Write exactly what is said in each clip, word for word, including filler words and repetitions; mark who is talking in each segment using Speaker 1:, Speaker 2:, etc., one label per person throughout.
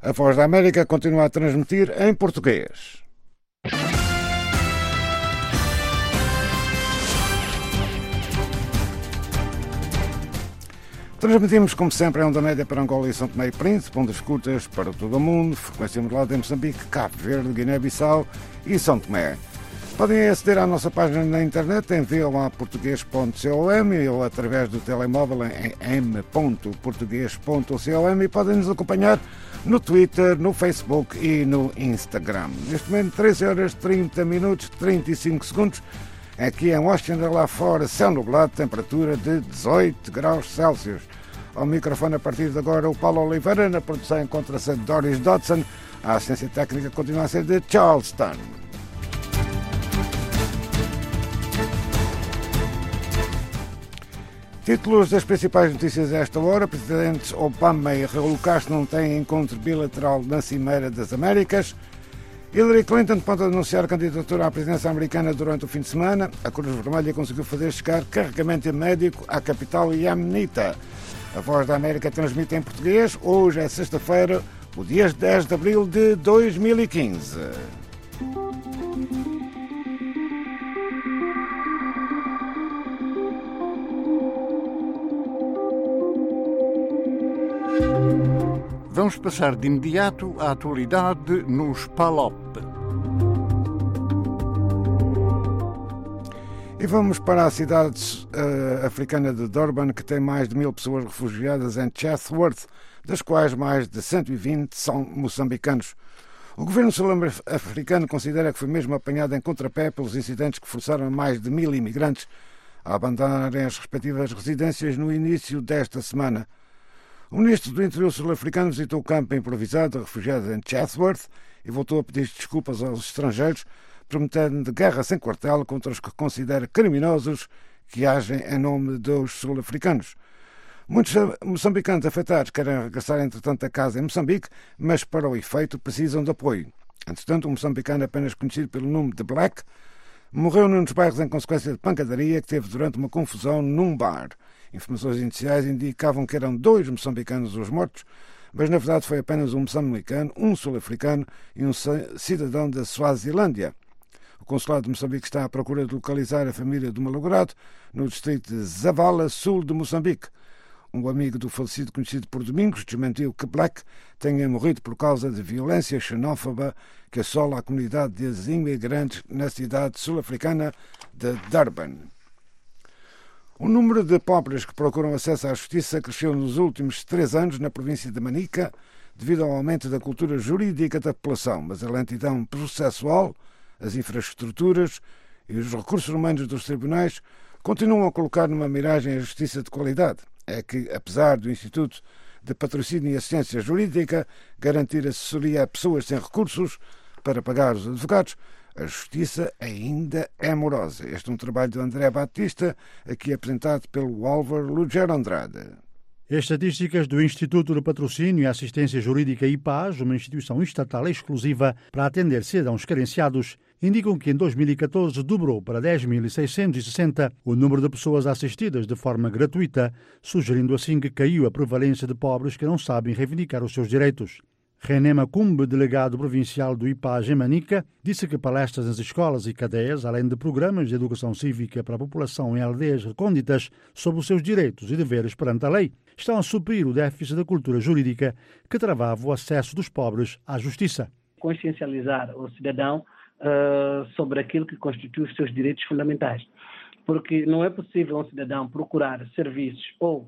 Speaker 1: A Voz da América continua a transmitir em português. Transmitimos, como sempre, em onda média para Angola e São Tomé e Príncipe, onde escutas para todo o mundo, frequência modulada em Moçambique, Cabo Verde, Guiné-Bissau e São Tomé. Podem aceder à nossa página na internet em v o a português ponto com ou através do telemóvel em m ponto português ponto com e podem nos acompanhar no Twitter, no Facebook e no Instagram. Neste momento, treze horas, trinta minutos, trinta e cinco segundos. Aqui em Washington, lá fora, céu nublado, temperatura de dezoito graus Celsius. Ao microfone, a partir de agora, o Paulo Oliveira. Na produção encontra-se Doris Dodson. A assistência técnica continua a ser de Charleston. Títulos das principais notícias a esta hora. Presidentes Obama e Raul Castro não têm encontro bilateral na Cimeira das Américas. Hillary Clinton pode anunciar a candidatura à presidência americana durante o fim de semana. A Cruz Vermelha conseguiu fazer chegar carregamento médico à capital iemenita. A Voz da América transmite em português. Hoje é sexta-feira, o dia dez de abril de dois mil e quinze.
Speaker 2: Vamos passar de imediato à atualidade nos P A L O P.
Speaker 1: E vamos para a cidade uh, africana de Durban, que tem mais de mil pessoas refugiadas em Chatsworth, das quais mais de cento e vinte são moçambicanos. O governo sul-africano considera que foi mesmo apanhado em contrapé pelos incidentes que forçaram mais de mil imigrantes a abandonarem as respectivas residências no início desta semana. O ministro do Interior sul-africano visitou o campo improvisado de refugiados em Chatsworth e voltou a pedir desculpas aos estrangeiros, prometendo de guerra sem quartel contra os que considera criminosos que agem em nome dos sul-africanos. Muitos moçambicanos afetados querem regressar, entretanto, a casa em Moçambique, mas para o efeito precisam de apoio. Entretanto, um moçambicano apenas conhecido pelo nome de Black morreu num dos bairros em consequência de pancadaria que teve durante uma confusão num bar. Informações iniciais indicavam que eram dois moçambicanos os mortos, mas na verdade foi apenas um moçambicano, um sul-africano e um cidadão da Suazilândia. O consulado de Moçambique está à procura de localizar a família do malogrado no distrito de Zavala, sul de Moçambique. Um amigo do falecido, conhecido por Domingos, desmentiu que Black tenha morrido por causa de violência xenófoba que assola a comunidade de imigrantes na cidade sul-africana de Durban. O número de pobres que procuram acesso à justiça cresceu nos últimos três anos na província de Manica devido ao aumento da cultura jurídica da população, mas a lentidão processual, as infraestruturas e os recursos humanos dos tribunais continuam a colocar numa miragem a justiça de qualidade. É que, apesar do Instituto de Patrocínio e Assistência Jurídica garantir assessoria a pessoas sem recursos para pagar os advogados, a justiça ainda é morosa. Este é um trabalho de André Batista, aqui apresentado pelo Álvaro Lugero Andrade.
Speaker 3: As estatísticas do Instituto de Patrocínio e Assistência Jurídica I P A S, uma instituição estatal exclusiva para atender cidadãos carenciados, indicam que em dois mil e catorze dobrou para dez mil seiscentos e sessenta o número de pessoas assistidas de forma gratuita, sugerindo assim que caiu a prevalência de pobres que não sabem reivindicar os seus direitos. René Macumbe, delegado provincial do I P A S em Manica, disse que palestras nas escolas e cadeias, além de programas de educação cívica para a população em aldeias recônditas sobre os seus direitos e deveres perante a lei, estão a suprir o déficit da cultura jurídica que travava o acesso dos pobres à justiça.
Speaker 4: Consciencializar o cidadão uh, sobre aquilo que constitui os seus direitos fundamentais. Porque não é possível um cidadão procurar serviços ou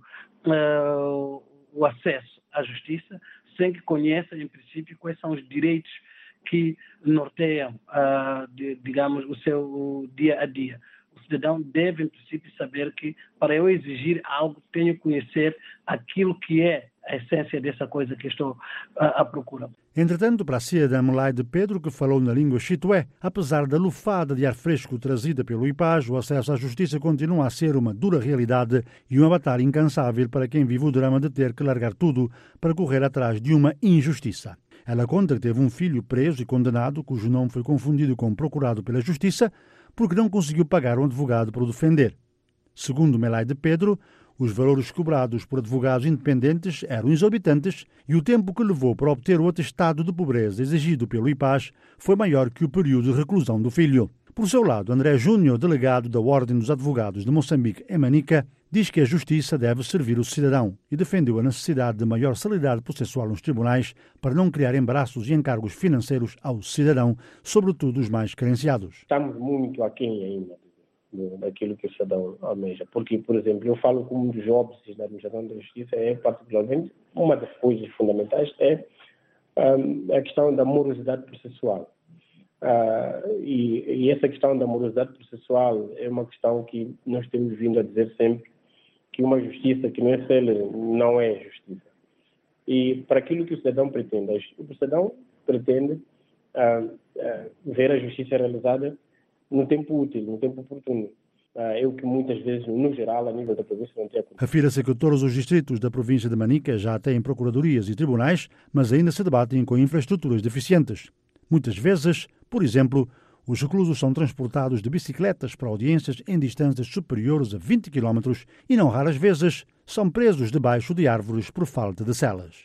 Speaker 4: uh, o acesso à justiça sem que conheça, em princípio, quais são os direitos que norteiam, uh, de, digamos, o seu dia a dia. O cidadão deve, em princípio, saber que, para eu exigir algo, tenho que conhecer aquilo que é a essência dessa coisa que estou uh, à procura.
Speaker 3: Entretanto, para a cidadã Melaide Pedro, que falou na língua chitué, apesar da lufada de ar fresco trazida pelo I P A S, o acesso à justiça continua a ser uma dura realidade e uma batalha incansável para quem vive o drama de ter que largar tudo para correr atrás de uma injustiça. Ela conta que teve um filho preso e condenado, cujo nome foi confundido com procurado pela justiça, porque não conseguiu pagar um advogado para o defender. Segundo Melaide Pedro, Os valores cobrados por advogados independentes eram exorbitantes e o tempo que levou para obter o atestado de pobreza exigido pelo I P A S foi maior que o período de reclusão do filho. Por seu lado, André Júnior, delegado da Ordem dos Advogados de Moçambique, em Manica, diz que a justiça deve servir o cidadão e defendeu a necessidade de maior celeridade processual nos tribunais para não criar embaraços e encargos financeiros ao cidadão, sobretudo os mais carenciados.
Speaker 5: Estamos muito aquém ainda daquilo que o cidadão almeja. Porque, por exemplo, eu falo como um dos óbices da administração da justiça, é particularmente uma das coisas fundamentais é um, a questão da morosidade processual. Uh, e, e essa questão da morosidade processual é uma questão que nós temos vindo a dizer sempre que uma justiça que não é célere não é justiça. E para aquilo que o cidadão pretende, o cidadão pretende uh, uh, ver a justiça realizada no tempo útil, no tempo oportuno. Uh, é o que muitas vezes, no geral, a nível da província não tem acontecido.
Speaker 3: Afira-se que todos os distritos da província de Manica já têm procuradorias e tribunais, mas ainda se debatem com infraestruturas deficientes. Muitas vezes, por exemplo, os reclusos são transportados de bicicletas para audiências em distâncias superiores a vinte quilómetros e, não raras vezes, são presos debaixo de árvores por falta de celas.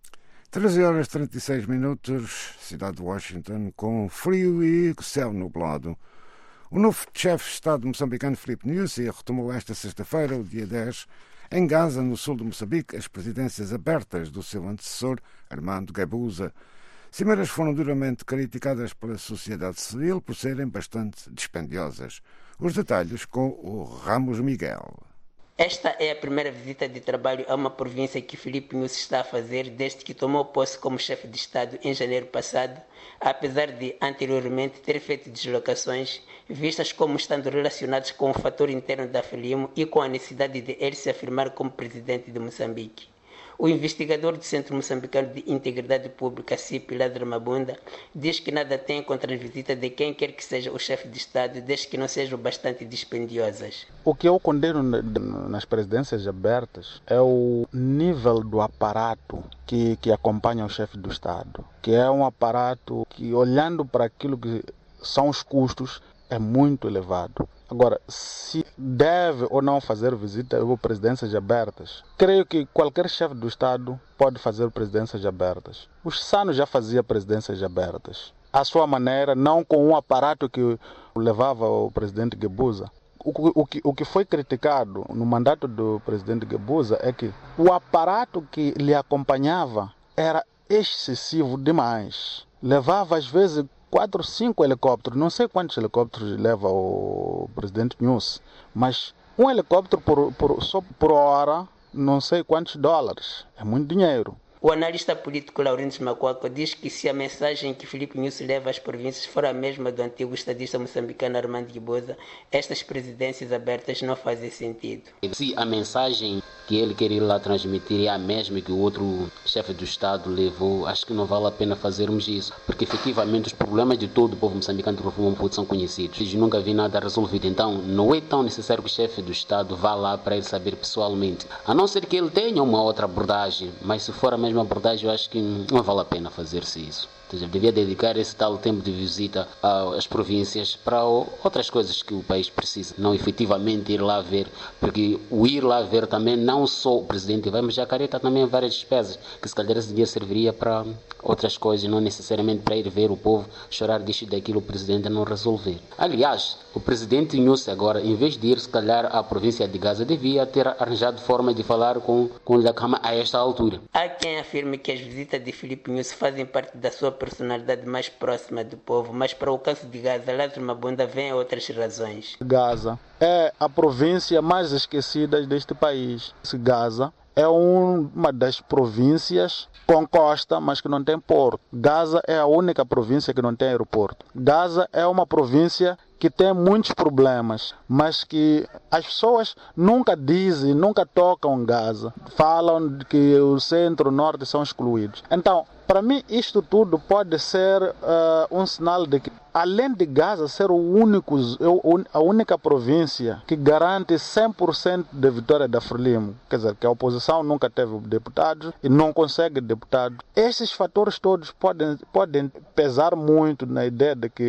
Speaker 1: treze horas e trinta e seis minutos, cidade de Washington, com frio e céu nublado. O novo chefe de Estado moçambicano, Filipe Nyusi, retomou esta sexta-feira, o dia dez, em Gaza, no sul de Moçambique, as presidências abertas do seu antecessor, Armando Guebuza. Cimeras foram duramente criticadas pela sociedade civil por serem bastante dispendiosas. Os detalhes com o Ramos Miguel.
Speaker 6: Esta é a primeira visita de trabalho a uma província que Filipe Nyusi está a fazer desde que tomou posse como chefe de Estado em janeiro passado, apesar de anteriormente ter feito deslocações vistas como estando relacionadas com o fator interno da Frelimo e com a necessidade de ele se afirmar como presidente de Moçambique. O investigador do Centro Moçambicano de Integridade Pública, C I P, Lázaro Mabunda, diz que nada tem contra a visita de quem quer que seja o chefe de Estado, desde que não sejam bastante dispendiosas.
Speaker 7: O que eu condeno nas presidências abertas é o nível do aparato que, que acompanha o chefe do Estado, que é um aparato que, olhando para aquilo que são os custos, é muito elevado. Agora, se deve ou não fazer visita ou presidências abertas, creio que qualquer chefe do Estado pode fazer presidências abertas. O Chissano já fazia presidências abertas. À sua maneira, não com um aparato que levava o presidente Guebuza. O, o, que, o que foi criticado no mandato do presidente Guebuza é que o aparato que lhe acompanhava era excessivo demais. Levava, às vezes, quatro, cinco helicópteros, não sei quantos helicópteros leva o presidente Nyusi, mas um helicóptero por, por, só por hora, não sei quantos dólares, é muito dinheiro.
Speaker 6: O analista político Laurindo Macuaco diz que se a mensagem que Filipe Nyusi leva às províncias for a mesma do antigo estadista moçambicano Armando Guebuza, estas presidências abertas não fazem sentido.
Speaker 8: Se a mensagem que ele quer ir lá transmitir é a mesma que o outro chefe do Estado levou, acho que não vale a pena fazermos isso, porque efetivamente os problemas de todo o povo moçambicano são conhecidos. Eu nunca vi nada resolvido, então não é tão necessário que o chefe do Estado vá lá para ele saber pessoalmente, a não ser que ele tenha uma outra abordagem, mas se for a mesma abordagem, eu acho que não vale a pena fazer-se isso. Ele devia dedicar esse tal tempo de visita às províncias para outras coisas que o país precisa, não efetivamente ir lá ver, porque o ir lá ver também não só o presidente vai, mas já acarreta também várias despesas, que se calhar esse dia serviria para outras coisas, não necessariamente para ir ver o povo chorar disto e daquilo o presidente não resolver. Aliás, o presidente Nyusi agora, em vez de ir se calhar à província de Gaza, devia ter arranjado forma de falar com, com o Lacama a esta altura.
Speaker 6: Há quem afirme que as visitas de Filipe Nyusi fazem parte da sua personalidade mais próxima do povo, mas para o caso de Gaza, Lázaro Mabunda vem outras razões.
Speaker 7: Gaza é a província mais esquecida deste país. Gaza é um, uma das províncias com costa, mas que não tem porto. Gaza é a única província que não tem aeroporto. Gaza é uma província que tem muitos problemas, mas que as pessoas nunca dizem, nunca tocam Gaza. Falam que o centro e o norte são excluídos. Então, para mim, isto tudo pode ser uh, um sinal de que, além de Gaza ser o único, a única província que garante cem por cento da vitória da Frelimo, quer dizer, que a oposição nunca teve deputados e não consegue deputados, esses fatores todos podem, podem pesar muito na ideia de que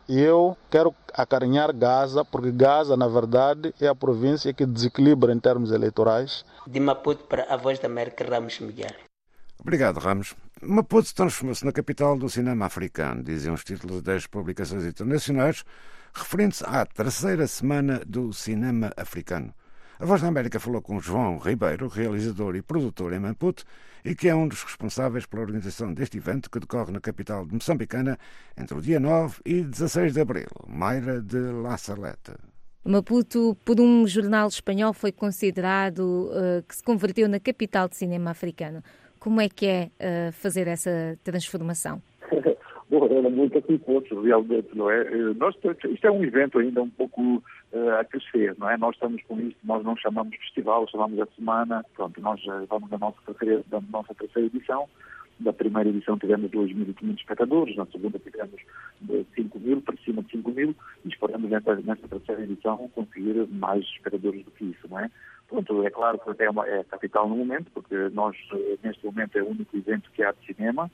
Speaker 7: E eu quero acarinhar Gaza, porque Gaza, na verdade, é a província que desequilibra em termos eleitorais.
Speaker 6: De Maputo para a Voz da América, Ramos Miguel.
Speaker 1: Obrigado, Ramos. Maputo transformou-se na capital do cinema africano, dizem os títulos das publicações internacionais, referindo-se à terceira semana do cinema africano. A Voz da América falou com João Ribeiro, realizador e produtor em Maputo, e que é um dos responsáveis pela organização deste evento que decorre na capital moçambicana entre o dia nove e dezasseis de abril, Mayra de La Saleta.
Speaker 9: Maputo, por um jornal espanhol, foi considerado uh, que se converteu na capital de cinema africano. Como é que é uh, fazer essa transformação?
Speaker 10: Bom, era muito acuposo, realmente, não é? Nós, isto é um evento ainda um pouco uh, a crescer, não é? Nós estamos com isto, nós não chamamos festival, chamamos a semana. Pronto, nós vamos na nossa terceira, da nossa terceira edição. Da primeira edição tivemos dois mil e quinhentos espectadores, na segunda tivemos cinco mil, para cima de cinco mil, e esperamos nesta, nesta terceira edição conseguir mais espectadores do que isso, não é? Pronto, é claro que é, uma, é a capital no momento, porque nós, neste momento, é o único evento que há de cinema,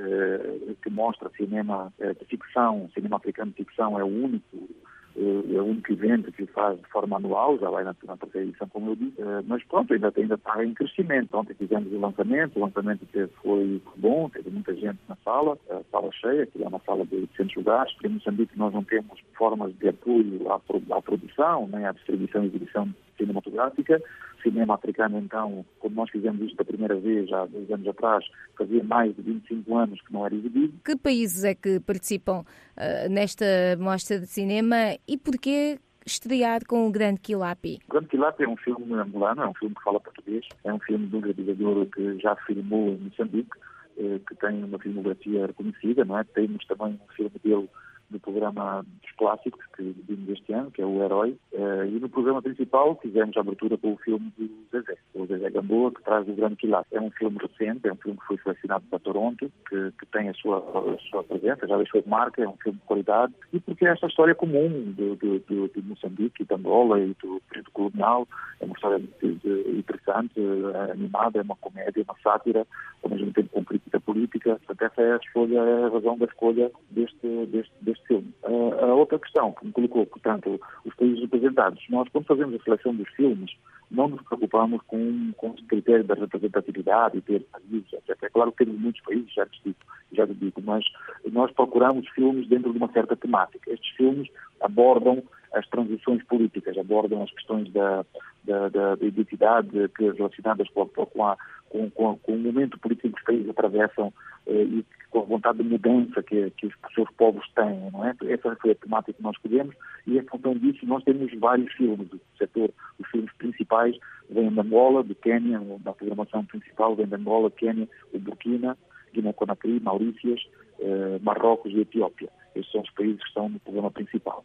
Speaker 10: eh, que mostra cinema eh, de ficção, cinema africano de ficção é o único, eh, é o único evento que faz de forma anual, já vai na, na terceira edição, como eu disse, eh, mas pronto, ainda, ainda está em crescimento. Ontem fizemos o lançamento, o lançamento foi bom, teve muita gente na sala, a sala cheia, que é uma sala de oitocentos lugares. Em Moçambique nós não temos formas de apoio à, à produção, nem à distribuição e exibição cinematográfica. Cinema africano, então, como nós fizemos isto da primeira vez, já há dois anos atrás, fazia mais de vinte e cinco anos que não era exibido.
Speaker 9: Que países é que participam uh, nesta mostra de cinema e porquê estrear com o Grande Quilapi?
Speaker 10: O Grande Quilapi é um filme angolano, é um filme que fala português, é um filme de um realizador que já filmou em Moçambique, eh, que tem uma filmografia reconhecida, não é? Temos também um filme dele no programa dos clássicos que vimos este ano, que é o Herói, uh, e no programa principal fizemos a abertura com o filme do Zezé, o Zezé Gamboa, que traz o Grande Quilapi. É um filme recente, é um filme que foi selecionado para Toronto, que, que tem a sua, a sua presença, já deixou de marca, é um filme de qualidade, e porque é esta história comum de, de, de, de Moçambique, de Angola e do período colonial, é uma história de, de, interessante, animada, é uma comédia, uma sátira, ao mesmo tempo com crítica política. Portanto, essa é a escolha, é a razão da escolha deste, deste, deste filme. A, a outra questão que me colocou, portanto, os países representados. Nós, quando fazemos a seleção dos filmes, não nos preocupamos com, com o critério da representatividade e ter países, etcétera. É claro que temos muitos países, já te digo, já te digo, mas nós procuramos filmes dentro de uma certa temática. Estes filmes abordam as transições políticas, abordam as questões da, da, da, da identidade que, relacionadas com, com, a, com, com, com o momento político que os países atravessam eh, e com a vontade de mudança que, que os seus povos têm, não é? Essa foi a temática que nós escolhemos e, em função disso, nós temos vários filmes do setor. Os filmes principais vêm de Angola, de Quênia, na programação principal vem de Angola, Quênia, o Burkina, Guiné-Conakry, Maurícias, eh, Marrocos e Etiópia. Estes são os países que estão no programa principal.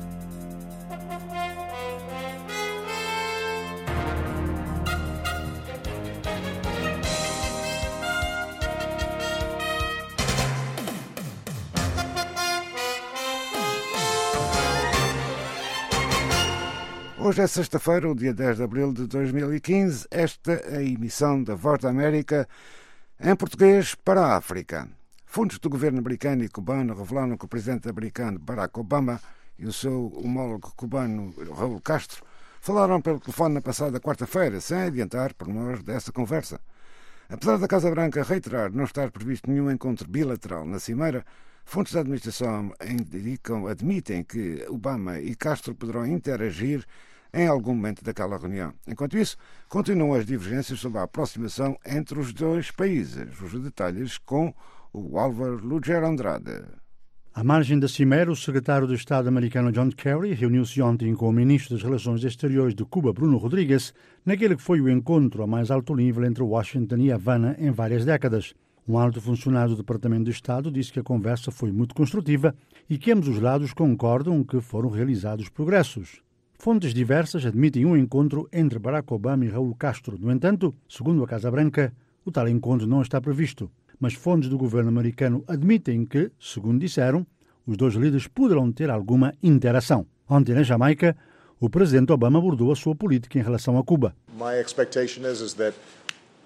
Speaker 1: Hoje é sexta-feira, o dia dez de abril de dois mil e quinze. Esta é a emissão da Voz da América em português para a África. Fontes do governo americano e cubano revelaram que o presidente americano Barack Obama e o seu homólogo cubano Raul Castro falaram pelo telefone na passada quarta-feira, sem adiantar pormenores dessa conversa. Apesar da Casa Branca reiterar não estar previsto nenhum encontro bilateral na cimeira, fontes da administração indicam, admitem que Obama e Castro poderão interagir em algum momento daquela reunião. Enquanto isso, continuam as divergências sobre a aproximação entre os dois países. Os detalhes com o Álvaro Lugero Andrade.
Speaker 3: À margem da cimeira, o secretário de Estado americano John Kerry reuniu-se ontem com o ministro das Relações Exteriores de Cuba, Bruno Rodrigues, naquele que foi o encontro a mais alto nível entre Washington e Havana em várias décadas. Um alto funcionário do Departamento de Estado disse que a conversa foi muito construtiva e que ambos os lados concordam que foram realizados progressos. Fontes diversas admitem um encontro entre Barack Obama e Raul Castro. No entanto, segundo a Casa Branca, o tal encontro não está previsto. Mas fontes do governo americano admitem que, segundo disseram, os dois líderes poderão ter alguma interação. Ontem, na Jamaica, o presidente Obama abordou a sua política em relação a Cuba.
Speaker 11: My expectation is, is that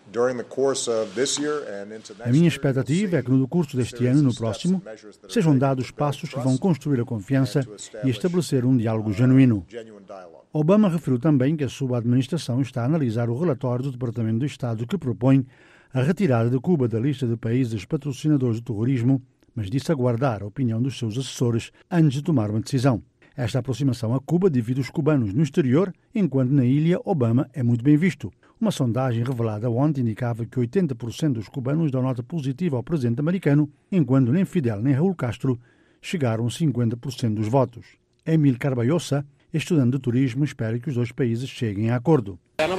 Speaker 3: A minha expectativa é que no curso deste ano e no próximo sejam dados passos que vão construir a confiança e estabelecer um diálogo genuíno. Obama referiu também que a sua administração está a analisar o relatório do Departamento de Estado que propõe a retirada de Cuba da lista de países patrocinadores do terrorismo, mas disse aguardar a opinião dos seus assessores antes de tomar uma decisão. Esta aproximação a Cuba divide os cubanos no exterior, enquanto na ilha Obama é muito bem visto. Uma sondagem revelada ontem indicava que oitenta por cento dos cubanos dão nota positiva ao presidente americano, enquanto nem Fidel nem Raul Castro chegaram a cinquenta por cento dos votos. Emil Carballosa, estudante de turismo, espera que os dois países cheguem a acordo.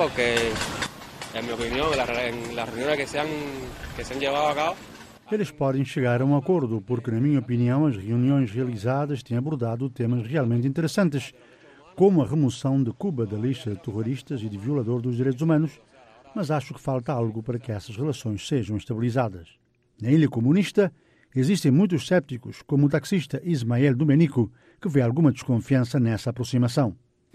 Speaker 3: Eles podem chegar a um acordo, porque, na minha opinião, as reuniões realizadas têm abordado temas realmente interessantes, como a remoção de Cuba da lista de terroristas e de violador dos direitos humanos, mas acho que falta algo para que essas relações sejam estabilizadas. Na ilha comunista, existem muitos cépticos, como o taxista Ismael Domenico, que vê alguma desconfiança nessa aproximação.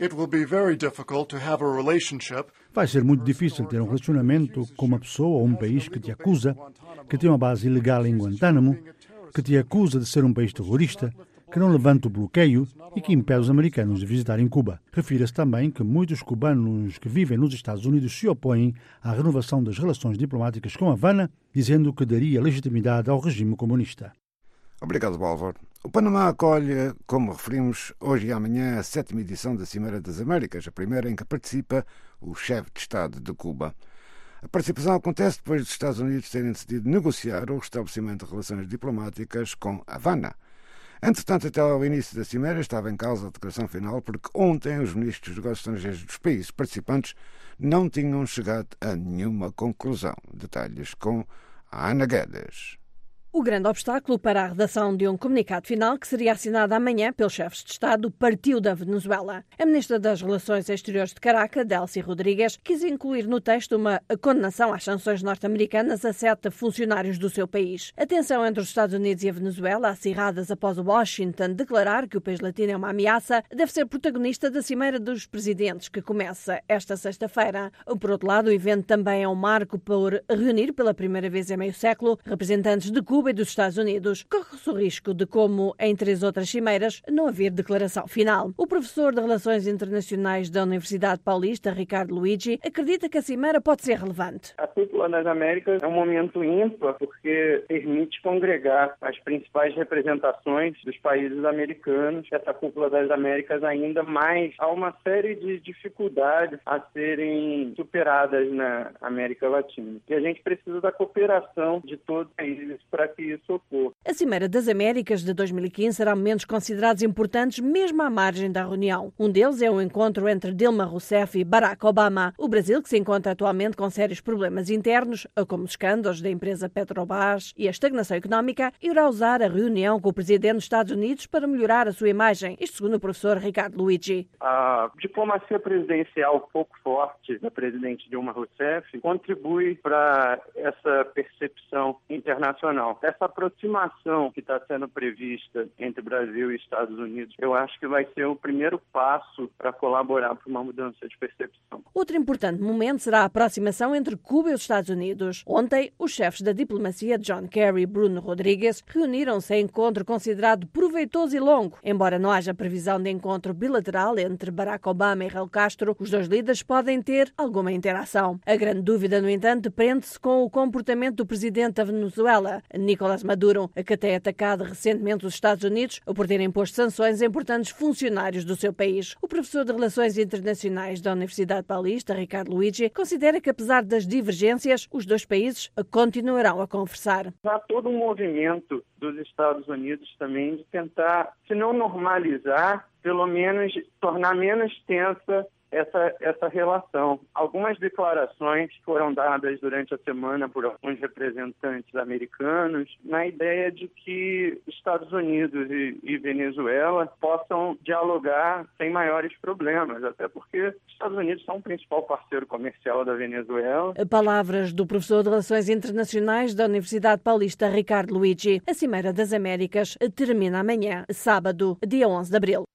Speaker 3: Vai ser muito difícil ter um relacionamento com uma pessoa ou um país que te acusa, que tem uma base ilegal em Guantánamo, que te acusa de ser um país terrorista, que não levanta o bloqueio e que impede os americanos de visitarem Cuba. Refira-se também que muitos cubanos que vivem nos Estados Unidos se opõem à renovação das relações diplomáticas com Havana, dizendo que daria legitimidade ao regime comunista.
Speaker 1: Obrigado, Álvaro. O Panamá acolhe, como referimos, hoje e amanhã a sétima edição da Cimeira das Américas, a primeira em que participa o chefe de Estado de Cuba. A participação acontece depois dos Estados Unidos terem decidido negociar o restabelecimento de relações diplomáticas com Havana. Entretanto, até ao início da Cimeira estava em causa a declaração final porque ontem os ministros dos negócios estrangeiros dos países participantes não tinham chegado a nenhuma conclusão. Detalhes com a Ana Guedes.
Speaker 11: O grande obstáculo para a redação de um comunicado final, que seria assinado amanhã pelos chefes de Estado, partiu da Venezuela. A ministra das Relações Exteriores de Caracas, Delcy Rodrigues, quis incluir no texto uma condenação às sanções norte-americanas a sete funcionários do seu país. A tensão entre os Estados Unidos e a Venezuela, acirradas após Washington declarar que o país latino é uma ameaça, deve ser protagonista da Cimeira dos Presidentes, que começa esta sexta-feira. Por outro lado, o evento também é um marco por reunir pela primeira vez em meio século representantes de Cuba e dos Estados Unidos. Corre-se o risco de, como em três outras cimeiras, não haver declaração final. O professor de Relações Internacionais da Universidade Paulista, Ricardo Luigi, acredita que a cimeira pode ser relevante.
Speaker 12: A Cúpula das Américas é um momento ímpar porque permite congregar as principais representações dos países americanos. Essa Cúpula das Américas ainda mais há uma série de dificuldades a serem superadas na América Latina. E a gente precisa da cooperação de todos os países para que isso ocorra.
Speaker 11: A Cimeira das Américas de dois mil e quinze será momentos considerados importantes mesmo à margem da reunião. Um deles é o encontro entre Dilma Rousseff e Barack Obama. O Brasil, que se encontra atualmente com sérios problemas internos, como os escândalos da empresa Petrobras e a estagnação económica, irá usar a reunião com o presidente dos Estados Unidos para melhorar a sua imagem, isto segundo o professor Ricardo Luigi.
Speaker 12: A diplomacia presidencial pouco forte da presidente Dilma Rousseff contribui para essa percepção internacional. Essa aproximação que está sendo prevista entre Brasil e Estados Unidos, eu acho que vai ser o primeiro passo para colaborar para uma mudança de percepção.
Speaker 11: Outro importante momento será a aproximação entre Cuba e os Estados Unidos. Ontem, os chefes da diplomacia John Kerry e Bruno Rodrigues reuniram-se em encontro considerado proveitoso e longo. Embora não haja previsão de encontro bilateral entre Barack Obama e Raul Castro, os dois líderes podem ter alguma interação. A grande dúvida, no entanto, prende-se com o comportamento do presidente da Venezuela, Nicolás Maduro, que tem atacado recentemente os Estados Unidos por terem imposto sanções a importantes funcionários do seu país. O professor de Relações Internacionais da Universidade Paulista, Ricardo Luigi, considera que, apesar das divergências, os dois países continuarão a conversar.
Speaker 12: Há todo um movimento dos Estados Unidos também de tentar, se não normalizar, pelo menos tornar menos tensa Essa, essa relação. Algumas declarações foram dadas durante a semana por alguns representantes americanos na ideia de que Estados Unidos e, e Venezuela possam dialogar sem maiores problemas, até porque os Estados Unidos são o principal parceiro comercial da Venezuela.
Speaker 11: Palavras do professor de Relações Internacionais da Universidade Paulista, Ricardo Luigi. A Cimeira das Américas termina amanhã, sábado, dia onze de abril.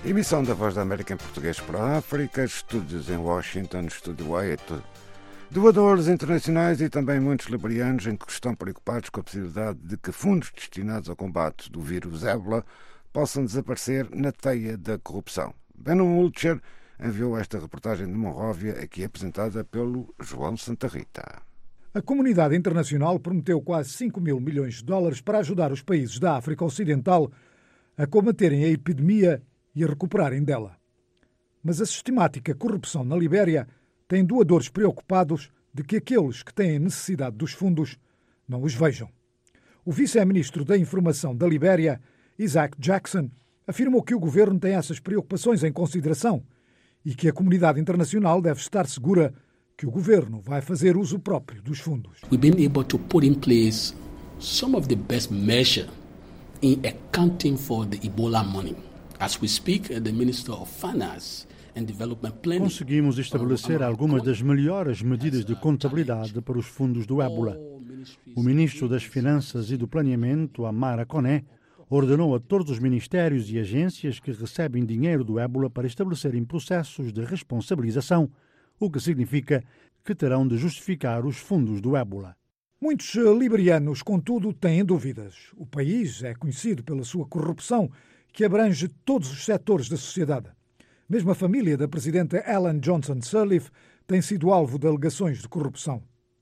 Speaker 1: Emissão da Voz da América em português para a África, estúdios em Washington, estúdio oito. Doadores internacionais e também muitos liberianos em que estão preocupados com a possibilidade de que fundos destinados ao combate do vírus ébola possam desaparecer na teia da corrupção. Beno Mulcher enviou esta reportagem de Monróvia, aqui apresentada pelo João Santa Rita.
Speaker 13: A comunidade internacional prometeu quase cinco mil milhões de dólares para ajudar os países da África Ocidental a combaterem a epidemia e a recuperarem dela. Mas a sistemática corrupção na Libéria tem doadores preocupados de que aqueles que têm necessidade dos fundos não os vejam. O vice-ministro da Informação da Libéria, Isaac Jackson, afirmou que o governo tem essas preocupações em consideração e que a comunidade internacional deve estar segura que o governo vai fazer uso próprio dos fundos.
Speaker 14: We've been able to put in place some of the best measures in accounting for the Ebola money. As we speak, the Minister of Finance and Development Planning.
Speaker 3: Conseguimos estabelecer algumas das melhores medidas de contabilidade para os fundos do ébola. O Ministro das Finanças e do Planeamento, Amara Koné, ordenou a todos os ministérios e agências que recebem dinheiro do ébola para estabelecerem processos de responsabilização, o que significa que terão de justificar os fundos do ébola.
Speaker 13: Muitos liberianos, contudo, têm dúvidas. O país é conhecido pela sua corrupção, que abrange todos os setores da sociedade. Mesmo a família da presidenta Ellen Johnson Sirleaf tem sido alvo de alegações de corrupção.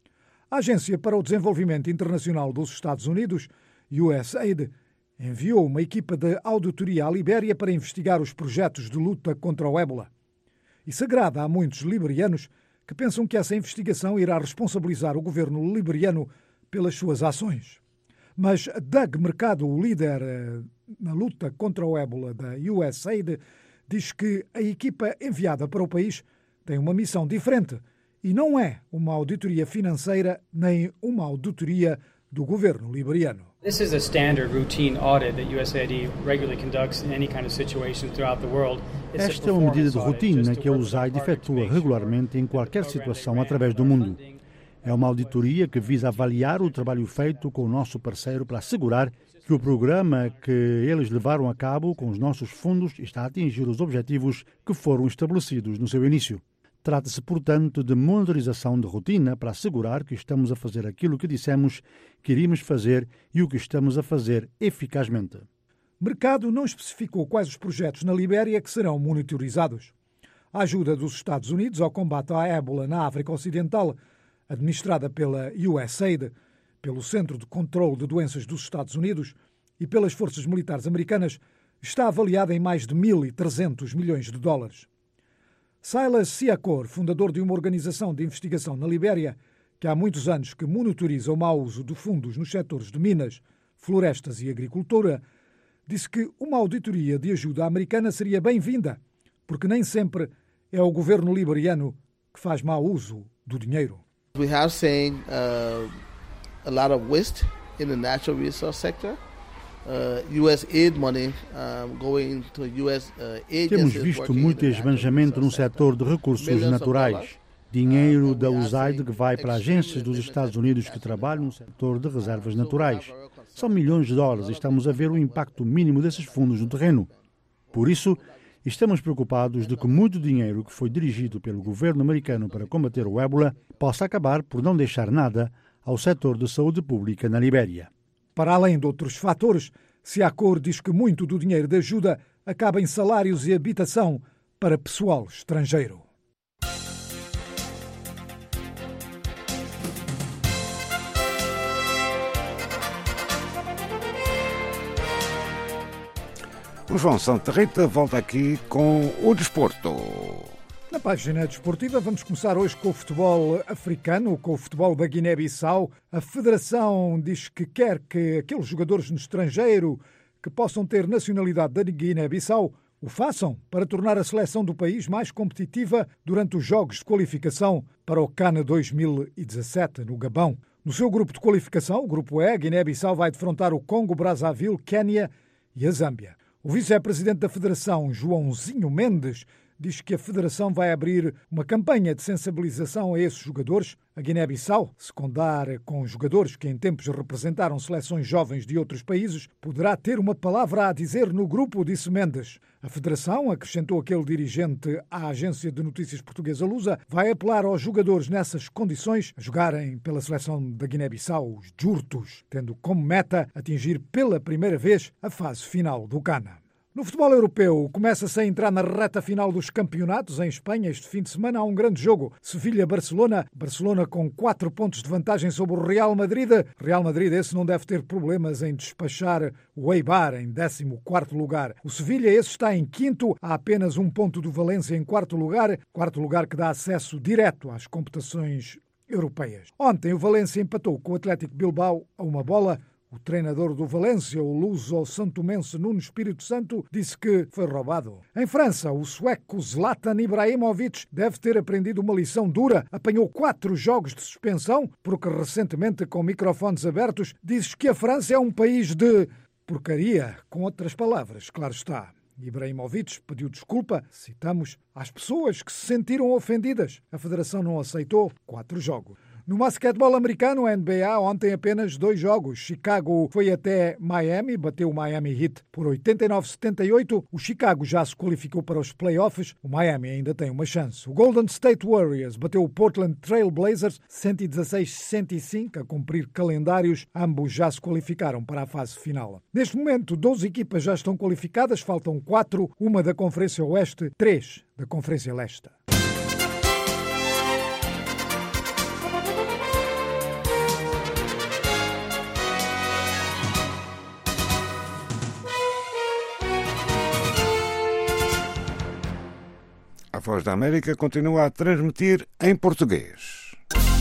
Speaker 13: A Agência para o Desenvolvimento Internacional dos Estados Unidos, U S A I D, enviou uma equipa de auditoria à Libéria para investigar os projetos de luta contra o ébola. Isso agrada a muitos liberianos que pensam que essa investigação irá responsabilizar o governo liberiano pelas suas ações. Mas Doug Mercado, o líder na luta contra o ébola da U S A I D, diz que a equipa enviada para o país tem uma missão diferente e não é uma auditoria financeira nem uma auditoria do governo liberiano.
Speaker 15: This is a standard routine audit that U S A I D regularly conducts in any kind of situation throughout the world.
Speaker 3: Esta é uma medida de rotina que a U S A I D efetua regularmente em qualquer situação através do mundo. É uma auditoria que visa avaliar o trabalho feito com o nosso parceiro para assegurar que o programa que eles levaram a cabo com os nossos fundos está a atingir os objetivos que foram estabelecidos no seu início. Trata-se, portanto, de monitorização de rotina para assegurar que estamos a fazer aquilo que dissemos que iríamos fazer e o que estamos a fazer eficazmente.
Speaker 13: Mercado não especificou quais os projetos na Libéria que serão monitorizados. A ajuda dos Estados Unidos ao combate à ébola na África Ocidental, administrada pela U S A I D, pelo Centro de Controlo de Doenças dos Estados Unidos e pelas Forças Militares Americanas, está avaliada em mais de mil e trezentos milhões de dólares. Silas Siakor, fundador de uma organização de investigação na Libéria, que há muitos anos que monitoriza o mau uso de fundos nos setores de minas, florestas e agricultura, disse que uma auditoria de ajuda americana seria bem-vinda, porque nem sempre é o governo liberiano que faz mau uso do dinheiro.
Speaker 16: We have seen uh, a lot of waste in the natural resource sector. Uh, U S aid money um, going to U S uh, agencies.
Speaker 3: Temos visto muito esbanjamento no setor de recursos naturais. Dinheiro da U S A I D que vai para agências dos Estados Unidos que trabalham no setor de reservas naturais. São milhões de dólares e estamos a ver o impacto mínimo desses fundos no terreno. Por isso, estamos preocupados de que muito dinheiro que foi dirigido pelo governo americano para combater o ébola possa acabar por não deixar nada ao setor de saúde pública na Libéria.
Speaker 13: Para além de outros fatores, Siakor diz que muito do dinheiro de ajuda acaba em salários e habitação para pessoal estrangeiro.
Speaker 1: O João Santa Rita volta aqui com o desporto.
Speaker 13: Na página desportiva vamos começar hoje com o futebol africano, com o futebol da Guiné-Bissau. A Federação diz que quer que aqueles jogadores no estrangeiro que possam ter nacionalidade da Guiné-Bissau o façam para tornar a seleção do país mais competitiva durante os jogos de qualificação para o CAN dois mil e dezassete, no Gabão. No seu grupo de qualificação, o grupo E, a Guiné-Bissau vai defrontar o Congo, Brazzaville, Quénia e a Zâmbia. O vice-presidente da Federação, Joãozinho Mendes, diz que a Federação vai abrir uma campanha de sensibilização a esses jogadores. A Guiné-Bissau, se contar com jogadores que em tempos representaram seleções jovens de outros países, poderá ter uma palavra a dizer no grupo, disse Mendes. A Federação, acrescentou aquele dirigente à agência de notícias portuguesa Lusa, vai apelar aos jogadores nessas condições a jogarem pela seleção da Guiné-Bissau, os Jurtos, tendo como meta atingir pela primeira vez a fase final do Cana. No futebol europeu, começa-se a entrar na reta final dos campeonatos. Em Espanha, este fim de semana, há um grande jogo. Sevilha-Barcelona. Barcelona com quatro pontos de vantagem sobre o Real Madrid. Real Madrid, esse não deve ter problemas em despachar o Eibar em décimo quarto lugar. O Sevilha, esse está em quinto, há apenas um ponto do Valência em quarto lugar. Quarto lugar que dá acesso direto às competições europeias. Ontem, o Valência empatou com o Atlético Bilbao a uma bola. O treinador do Valência, o luso-santomense Nuno Espírito Santo, disse que foi roubado. Em França, o sueco Zlatan Ibrahimovic deve ter aprendido uma lição dura. Apanhou quatro jogos de suspensão, porque recentemente, com microfones abertos, disse que a França é um país de porcaria. Com outras palavras, claro está. Ibrahimovic pediu desculpa, citamos, às pessoas que se sentiram ofendidas. A Federação não aceitou quatro jogos. No basquetebol americano, N B A, ontem apenas dois jogos. Chicago foi até Miami, bateu o Miami Heat por oitenta e nove a setenta e oito. O Chicago já se qualificou para os playoffs. O Miami ainda tem uma chance. O Golden State Warriors bateu o Portland Trail Blazers cento e dezasseis a cento e cinco, a cumprir calendários. Ambos já se qualificaram para a fase final. Neste momento, doze equipas já estão qualificadas, faltam quatro, uma da Conferência Oeste, três da Conferência Leste.
Speaker 1: A Voz da América continua a transmitir em português.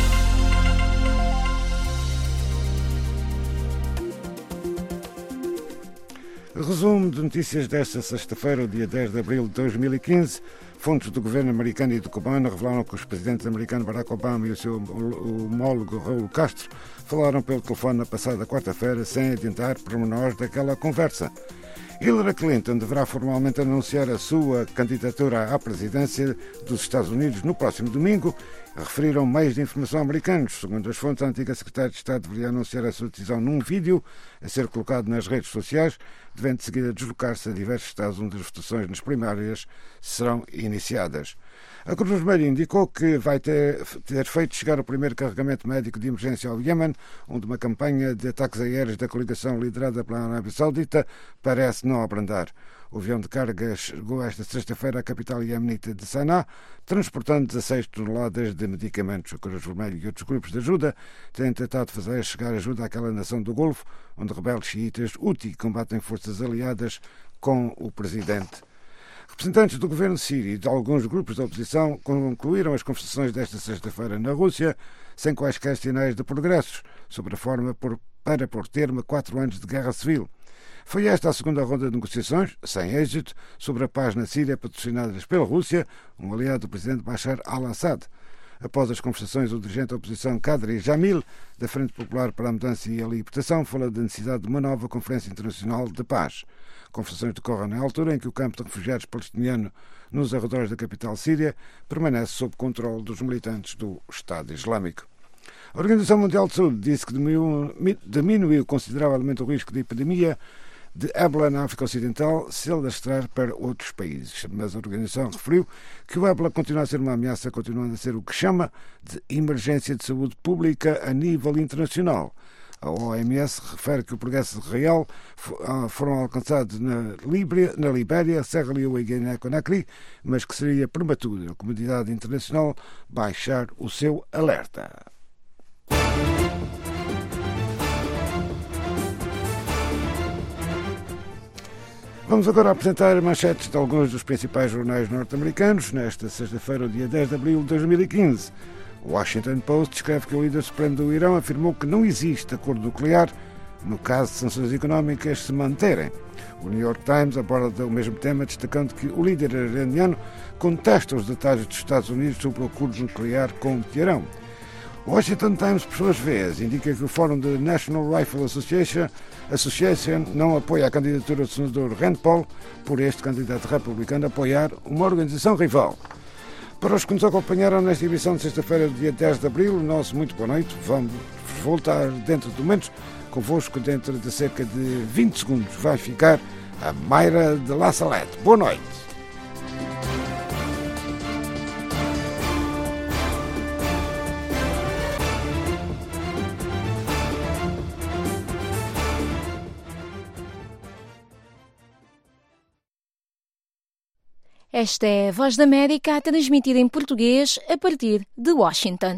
Speaker 1: Resumo de notícias desta sexta-feira, dia dez de abril de dois mil e quinze. Fontes do governo americano e do cubano revelaram que os presidentes americanos Barack Obama e o seu homólogo Raul Castro falaram pelo telefone na passada quarta-feira sem adiantar pormenores daquela conversa. Hillary Clinton deverá formalmente anunciar a sua candidatura à presidência dos Estados Unidos no próximo domingo, referiram meios de informação americanos. Segundo as fontes, a antiga secretária de Estado deveria anunciar a sua decisão num vídeo a ser colocado nas redes sociais, devendo de seguida deslocar-se a diversos estados onde as votações nas primárias serão iniciadas. A Cruz Vermelha indicou que vai ter, ter feito chegar o primeiro carregamento médico de emergência ao Iêmen, onde uma campanha de ataques aéreos da coligação liderada pela Arábia Saudita parece não abrandar. O avião de carga chegou esta sexta-feira à capital iemenita de Sanaa, transportando dezasseis toneladas de medicamentos. A Cruz Vermelha e outros grupos de ajuda têm tentado fazer chegar ajuda àquela nação do Golfo, onde rebeldes xiitas Houthi combatem forças aliadas com o presidente. Representantes do governo sírio e de alguns grupos da oposição concluíram as conversações desta sexta-feira na Rússia, sem quaisquer sinais de progressos, sobre a forma por, para pôr termo a quatro anos de guerra civil. Foi esta a segunda ronda de negociações, sem êxito, sobre a paz na Síria, patrocinadas pela Rússia, um aliado do presidente Bashar al-Assad. Após as conversações, o dirigente da oposição Kadri Jamil, da Frente Popular para a Mudança e a Libertação, falou da necessidade de uma nova Conferência Internacional de Paz. Conversações decorrem na altura em que o campo de refugiados palestiniano nos arredores da capital síria permanece sob controle dos militantes do Estado Islâmico. A Organização Mundial de Saúde disse que diminuiu, diminuiu consideravelmente o risco de epidemia de ébola na África Ocidental se alastrar para outros países. Mas a organização referiu que o ébola continua a ser uma ameaça, continuando a ser o que chama de emergência de saúde pública a nível internacional. A O M S refere que o progresso real foram alcançados na, Líbria, na Libéria, Serra Leoa e Guiné-Conakry, mas que seria prematuro a comunidade internacional baixar o seu alerta. Vamos agora apresentar manchetes de alguns dos principais jornais norte-americanos nesta sexta-feira, dia dez de abril de dois mil e quinze. O Washington Post escreve que o líder supremo do Irão afirmou que não existe acordo nuclear no caso de sanções económicas se manterem. O New York Times aborda o mesmo tema, destacando que o líder iraniano contesta os detalhes dos Estados Unidos sobre o acordo nuclear com Teherão. O Washington Times, por suas vezes, indica que o Fórum da National Rifle Association, Association não apoia a candidatura do senador Rand Paul, por este candidato republicano apoiar uma organização rival. Para os que nos acompanharam nesta edição de sexta-feira, dia dez de abril, nosso muito boa noite. Vamos voltar dentro de momentos. Convosco, dentro de cerca de vinte segundos, vai ficar a Mayra de La Salette. Boa noite.
Speaker 9: Esta é a Voz da América a transmitir em português a partir de Washington.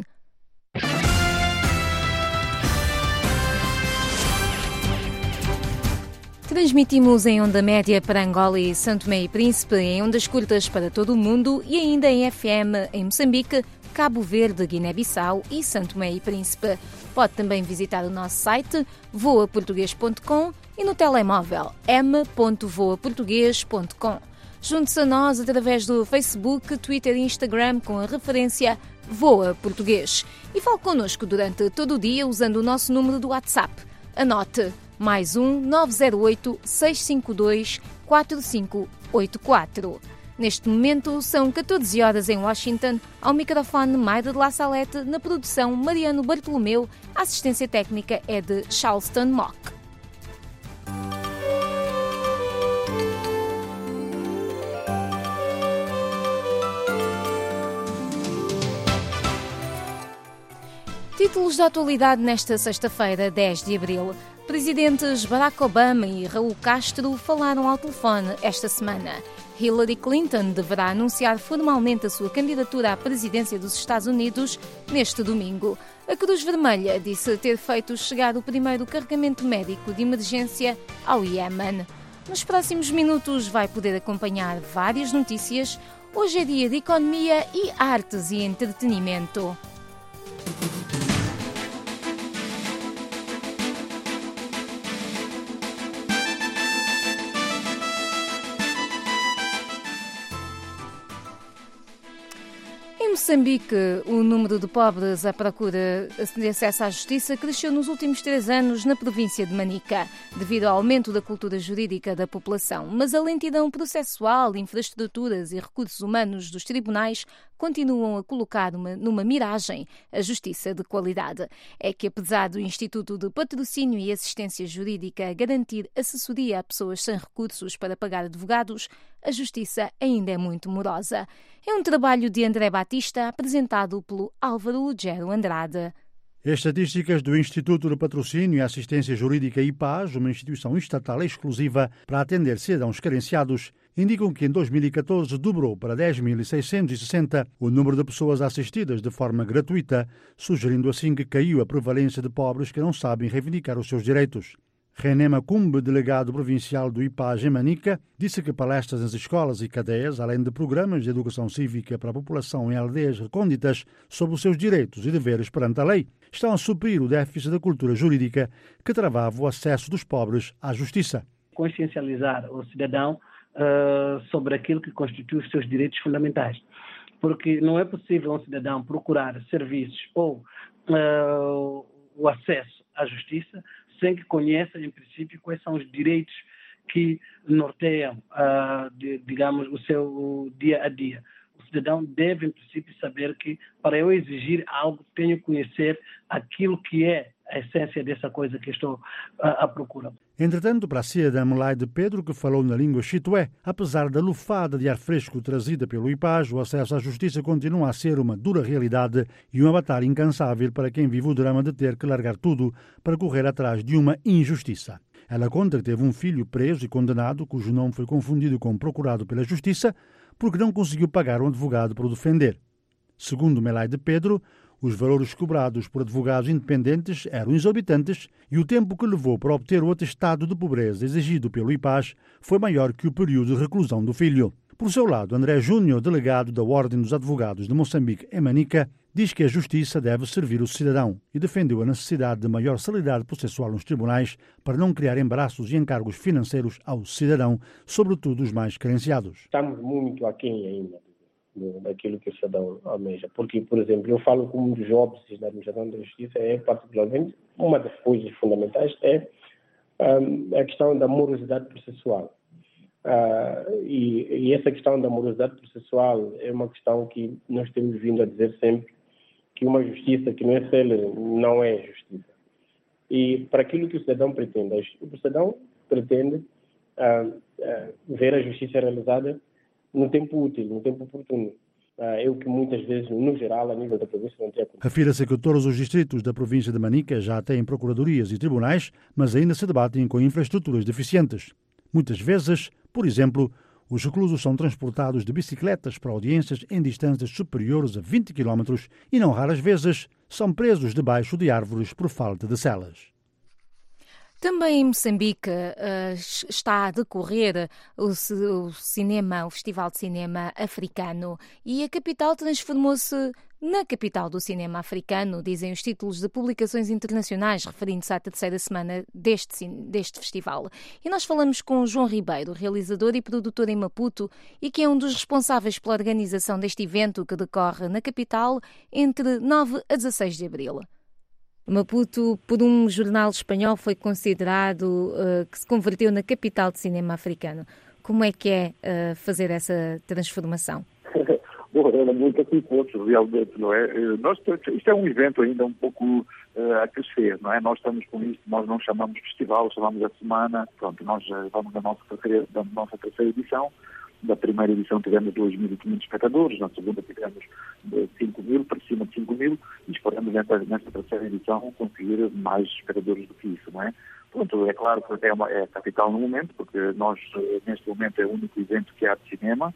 Speaker 9: Transmitimos em onda média para Angola e São Tomé e Príncipe, em ondas curtas para todo o mundo e ainda em F M em Moçambique, Cabo Verde, Guiné-Bissau e São Tomé e Príncipe. Pode também visitar o nosso site voa português ponto com e no telemóvel m ponto voa português ponto com. Junte-se a nós através do Facebook, Twitter e Instagram com a referência Voa Português. E fale connosco durante todo o dia usando o nosso número do WhatsApp. Anote mais um nove zero oito, seis cinco dois, quatro cinco oito quatro. Neste momento são catorze horas em Washington. Ao microfone Mayra de La Salette, na produção Mariano Bartolomeu, a assistência técnica é de Charleston Mock. Títulos da atualidade nesta sexta-feira, dez de abril. Presidentes Barack Obama e Raul Castro falaram ao telefone esta semana. Hillary Clinton deverá anunciar formalmente a sua candidatura à presidência dos Estados Unidos neste domingo. A Cruz Vermelha disse ter feito chegar o primeiro carregamento médico de emergência ao Iémen. Nos próximos minutos vai poder acompanhar várias notícias. Hoje é dia de economia e artes e entretenimento. Em Moçambique, o número de pobres à procura de acesso à justiça cresceu nos últimos três anos na província de Manica, devido ao aumento da cultura jurídica da população. Mas a lentidão processual, infraestruturas e recursos humanos dos tribunais continuam a colocar uma, numa miragem a justiça de qualidade. É que, apesar do Instituto de Patrocínio e Assistência Jurídica garantir assessoria a pessoas sem recursos para pagar advogados, a justiça ainda é muito morosa. É um trabalho de André Batista, apresentado pelo Álvaro Lugero Andrade.
Speaker 3: Estatísticas do Instituto de Patrocínio e Assistência Jurídica I P A S, uma instituição estatal exclusiva para atender cidadãos carenciados, indicam que em dois mil e catorze dobrou para dez mil seiscentos e sessenta o número de pessoas assistidas de forma gratuita, sugerindo assim que caiu a prevalência de pobres que não sabem reivindicar os seus direitos. René Macumbe, delegado provincial do I P A S em Manica, disse que palestras nas escolas e cadeias, além de programas de educação cívica para a população em aldeias recônditas sobre os seus direitos e deveres perante a lei, estão a suprir o déficit da cultura jurídica que travava o acesso dos pobres à justiça.
Speaker 4: Consciencializar o cidadão uh, sobre aquilo que constitui os seus direitos fundamentais. Porque não é possível um cidadão procurar serviços ou uh, o acesso à justiça sem que conheça, em princípio, quais são os direitos que norteiam, uh, de, digamos, o seu dia a dia. O cidadão deve, em princípio, saber que, para eu exigir algo, tenho que conhecer aquilo que é a essência dessa coisa que estou uh, à procura.
Speaker 3: Entretanto, para a cidadã Melaide Pedro, que falou na língua chitué, apesar da lufada de ar fresco trazida pelo I P A S, o acesso à justiça continua a ser uma dura realidade e uma batalha incansável para quem vive o drama de ter que largar tudo para correr atrás de uma injustiça. Ela conta que teve um filho preso e condenado, cujo nome foi confundido com procurado pela justiça, porque não conseguiu pagar um advogado para o defender. Segundo Melaide Pedro, os valores cobrados por advogados independentes eram exorbitantes e o tempo que levou para obter o atestado de pobreza exigido pelo I P A S foi maior que o período de reclusão do filho. Por seu lado, André Júnior, delegado da Ordem dos Advogados de Moçambique em Manica, diz que a justiça deve servir o cidadão e defendeu a necessidade de maior celeridade processual nos tribunais para não criar embaraços e encargos financeiros ao cidadão, sobretudo os mais carenciados.
Speaker 5: Estamos muito aquém ainda daquilo que o cidadão almeja. Porque, por exemplo, eu falo como um dos óbices da administração da justiça, é particularmente uma das coisas fundamentais é um, a questão da morosidade processual. Uh, e, e essa questão da morosidade processual é uma questão que nós temos vindo a dizer sempre que uma justiça que não é célere não é justiça. E para aquilo que o cidadão pretende, o cidadão pretende uh, uh, ver a justiça realizada no tempo útil, no tempo oportuno. Uh, é o que muitas vezes, no geral, a nível da província não tem acontecido.
Speaker 3: Afirma-se que todos os distritos da província de Manica já têm procuradorias e tribunais, mas ainda se debatem com infraestruturas deficientes. Muitas vezes, por exemplo, os reclusos são transportados de bicicletas para audiências em distâncias superiores a vinte quilómetros e, não raras vezes, são presos debaixo de árvores por falta de celas.
Speaker 9: Também em Moçambique uh, está a decorrer o, o cinema, o Festival de Cinema Africano, e a capital transformou-se na capital do cinema africano, dizem os títulos de publicações internacionais, referindo-se à terceira semana deste, deste festival. E nós falamos com João Ribeiro, realizador e produtor em Maputo, e que é um dos responsáveis pela organização deste evento que decorre na capital entre nove a dezasseis de abril. Maputo, por um jornal espanhol, foi considerado uh, que se converteu na capital de cinema africano. Como é que é uh, fazer essa transformação?
Speaker 10: Bom, era muito acuposo, realmente, não é? Nós, isto é um evento ainda um pouco uh, a crescer, não é? Nós estamos com isto, nós não chamamos festival, chamamos a semana. Pronto, nós vamos na nossa terceira, da nossa terceira edição. Da primeira edição tivemos dois mil e quinhentos espectadores, na segunda tivemos cinco mil, para cima de cinco mil, e esperamos nesta, nesta terceira edição conseguir mais espectadores do que isso, não é? Pronto, é claro que é, uma, é a capital no momento, porque nós, neste momento, é o único evento que há de cinema,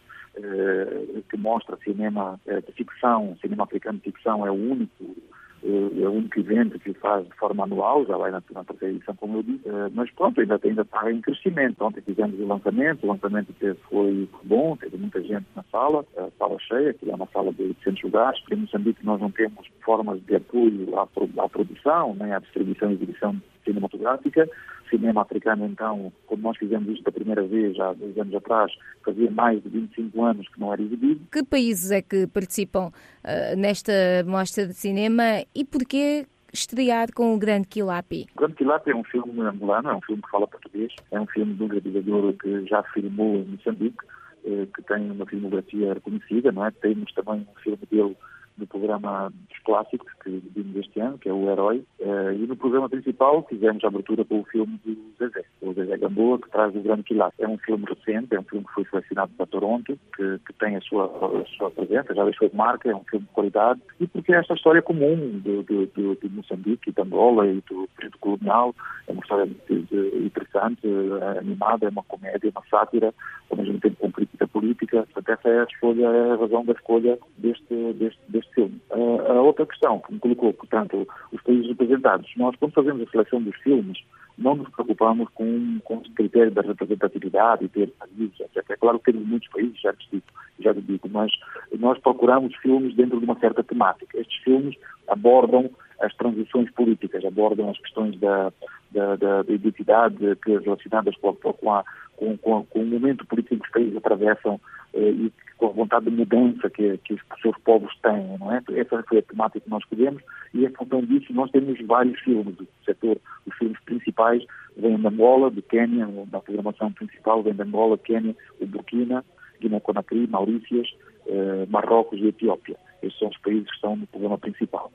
Speaker 10: eh, que mostra cinema eh, de ficção, cinema africano de ficção é o único é o único evento que faz de forma anual, já vai na, na terceira edição, como eu disse, mas pronto, ainda, ainda está em crescimento. Ontem fizemos o lançamento, o lançamento foi bom, teve muita gente na sala, a sala cheia, que é uma sala de oitocentos lugares. Em Moçambique nós não temos formas de apoio à, à produção, nem à distribuição e exibição cinematográfica. Cinema africano, então, quando nós fizemos isto da primeira vez, já há dois anos atrás, fazia mais de vinte e cinco anos que não era exibido.
Speaker 9: Que países é que participam uh, nesta mostra de cinema e porquê estrear com o Grande Quilapi?
Speaker 10: O Grande Quilapi é um filme angolano, é um filme que fala português, é um filme de um realizador que já filmou em Moçambique, eh, que tem uma filmografia reconhecida, não é? Temos também um filme dele no programa dos clássicos que vimos este ano, que é o Herói, uh, e no programa principal fizemos a abertura com o filme do Zezé, o Zezé Gamboa, que traz o Grande Quilapi. É um filme recente, é um filme que foi selecionado para Toronto, que, que tem a sua, a sua presença, já deixou de marca, é um filme de qualidade, e porque é esta história comum de, de, de, de Moçambique, de Angola e do período colonial, é uma história interessante, animada, é uma comédia, uma sátira, ao mesmo tempo com crítica política. Portanto, essa é a escolha, é a razão da escolha deste, deste, deste filme. A, a outra questão que me colocou, portanto, os países representados. Nós, quando fazemos a seleção dos filmes, não nos preocupamos com, com o critério da representatividade e ter países, etcétera. É claro que temos muitos países, já te digo, já te digo, mas nós procuramos filmes dentro de uma certa temática. Estes filmes abordam as transições políticas, abordam as questões da, da, da, da identidade que relacionadas com, com, a, com, com, com o momento político que os países atravessam eh, e com a vontade de mudança que, que os seus povos têm, não é? Essa foi a temática que nós escolhemos e, em função disso, nós temos vários filmes do setor. Os filmes principais vêm de Angola, de Quênia, na programação principal vem de Angola, Quênia, o Burkina, Guiné-Conakry, Maurícias, eh, Marrocos e Etiópia. Estes são os países que estão no programa principal.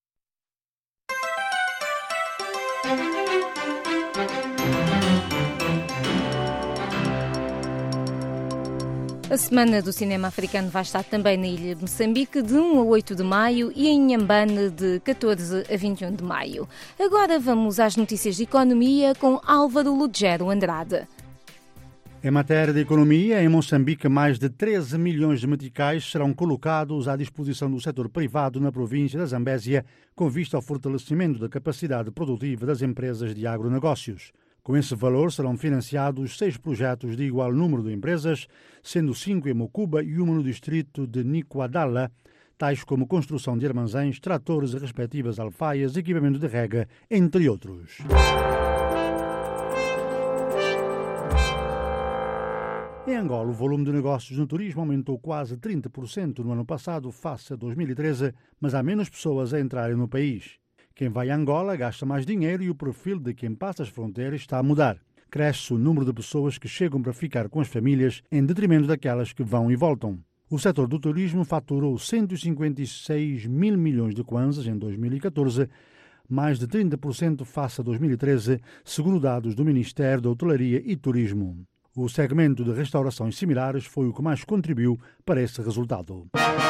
Speaker 9: A Semana do Cinema Africano vai estar também na ilha de Moçambique de um a oito de maio e em Inhambane de catorze a vinte e um de maio. Agora vamos às notícias de economia com Álvaro Lugero Andrade.
Speaker 3: Em matéria de economia, em Moçambique, mais de treze milhões de meticais serão colocados à disposição do setor privado na província da Zambésia, com vista ao fortalecimento da capacidade produtiva das empresas de agronegócios. Com esse valor serão financiados seis projetos de igual número de empresas, sendo cinco em Mocuba e uma no distrito de Niquadala, tais como construção de armazéns, tratores e respectivas alfaias, equipamento de rega, entre outros. Em Angola, o volume de negócios no turismo aumentou quase trinta por cento no ano passado, face a dois mil e treze, mas há menos pessoas a entrarem no país. Quem vai a Angola gasta mais dinheiro e o perfil de quem passa as fronteiras está a mudar. Cresce o número de pessoas que chegam para ficar com as famílias, em detrimento daquelas que vão e voltam. O setor do turismo faturou cento e cinquenta e seis mil milhões de kwanzas em dois mil e catorze, mais de trinta por cento face a dois mil e treze, segundo dados do Ministério da Hotelaria e Turismo. O segmento de restaurações similares foi o que mais contribuiu para esse resultado.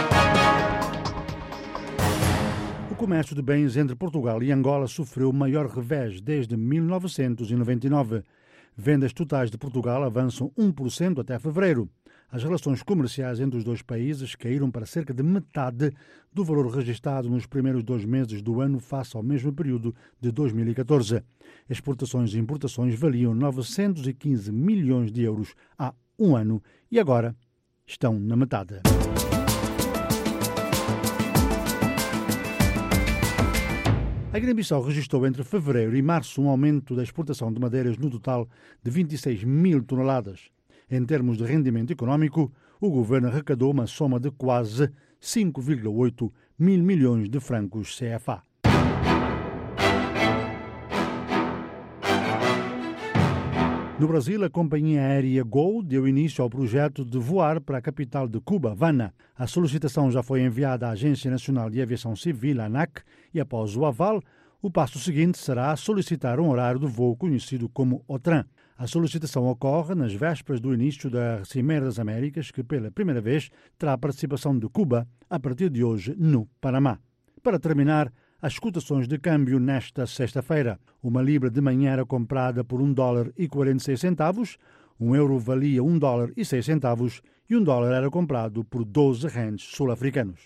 Speaker 3: O comércio de bens entre Portugal e Angola sofreu o maior revés desde mil novecentos e noventa e nove. Vendas totais de Portugal avançam um por cento até fevereiro. As relações comerciais entre os dois países caíram para cerca de metade do valor registrado nos primeiros dois meses do ano face ao mesmo período de dois mil e catorze. Exportações e importações valiam novecentos e quinze milhões de euros há um ano e agora estão na metade. A Guiné-Bissau registrou entre fevereiro e março um aumento da exportação de madeiras no total de vinte e seis mil toneladas. Em termos de rendimento econômico, o governo arrecadou uma soma de quase cinco vírgula oito mil milhões de francos C F A. No Brasil, a companhia aérea Gol deu início ao projeto de voar para a capital de Cuba, Havana. A solicitação já foi enviada à Agência Nacional de Aviação Civil, ANAC, e após o aval, o passo seguinte será solicitar um horário de voo conhecido como OTRAN. A solicitação ocorre nas vésperas do início da Cimeira das Américas, que pela primeira vez terá a participação de Cuba a partir de hoje no Panamá. Para terminar, as cotações de câmbio nesta sexta-feira. Uma libra de manhã era comprada por um dólar e quarenta e seis centavos, um euro valia um dólar e seis centavos e um dólar era comprado por doze rands sul-africanos.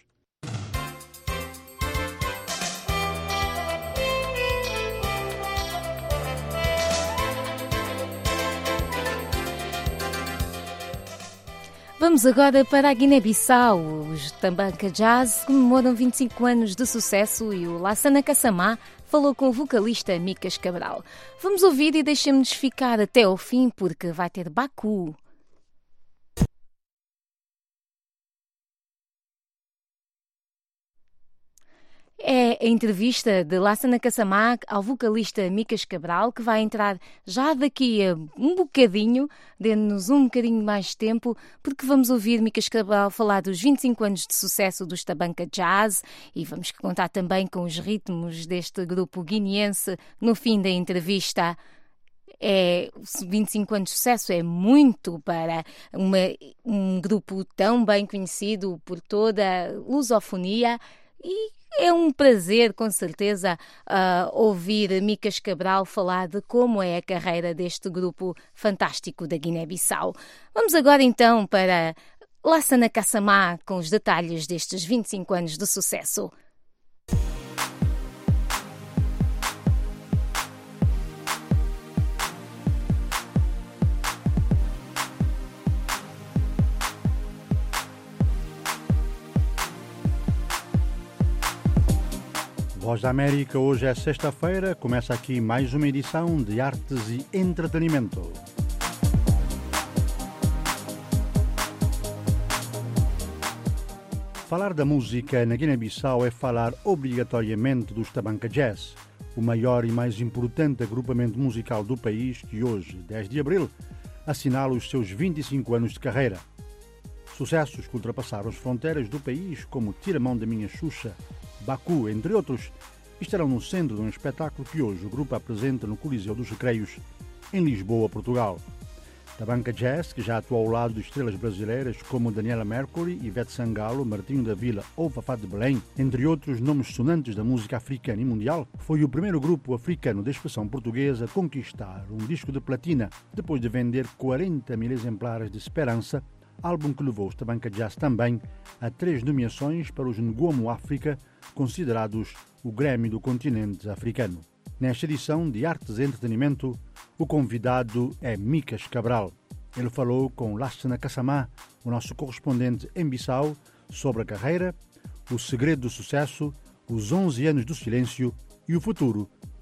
Speaker 9: Vamos agora para a Guiné-Bissau. Os Tabanka Jazz comemoram vinte e cinco anos de sucesso e o Lassana Kassamá falou com o vocalista Micas Cabral. Vamos ouvir e deixemos-nos ficar até ao fim porque vai ter Baku. É a entrevista de Lassana Kassamá ao vocalista Micas Cabral, que vai entrar já daqui a um bocadinho, dando-nos um bocadinho mais de tempo, porque vamos ouvir Micas Cabral falar dos vinte e cinco anos de sucesso dos Tabanka Jazz e vamos contar também com os ritmos deste grupo guineense no fim da entrevista. É, vinte e cinco anos de sucesso é muito para uma, um grupo tão bem conhecido por toda a lusofonia e é um prazer, com certeza, uh, ouvir Micas Cabral falar de como é a carreira deste grupo fantástico da Guiné-Bissau. Vamos agora então para Lassana Kassamá com os detalhes destes vinte e cinco anos de sucesso.
Speaker 3: Voz da América, hoje é sexta-feira, começa aqui mais uma edição de Artes e Entretenimento. Falar da música na Guiné-Bissau é falar obrigatoriamente dos Tabanka Jazz, o maior e mais importante agrupamento musical do país que hoje, dez de abril, assinala os seus vinte e cinco anos de carreira. Sucessos que ultrapassaram as fronteiras do país, como Tira a Mão da Minha Xuxa, Baku, entre outros, estarão no centro de um espetáculo que hoje o grupo apresenta no Coliseu dos Recreios, em Lisboa, Portugal. Tabanka Jazz, que já atuou ao lado de estrelas brasileiras como Daniela Mercury, Ivete Sangalo, Martinho da Vila ou Fafá de Belém, entre outros nomes sonantes da música africana e mundial, foi o primeiro grupo africano de expressão portuguesa a conquistar um disco de platina, depois de vender quarenta mil exemplares de Esperança, álbum que levou os Tabanka Jazz também a três nomeações para os Nguomo África, considerados o Grammy do continente africano. Nesta edição de Artes e Entretenimento, o convidado é Micas Cabral. Ele falou com Lassana Kassamá, o nosso correspondente em Bissau, sobre a carreira, o segredo do sucesso, os onze anos do silêncio e o futuro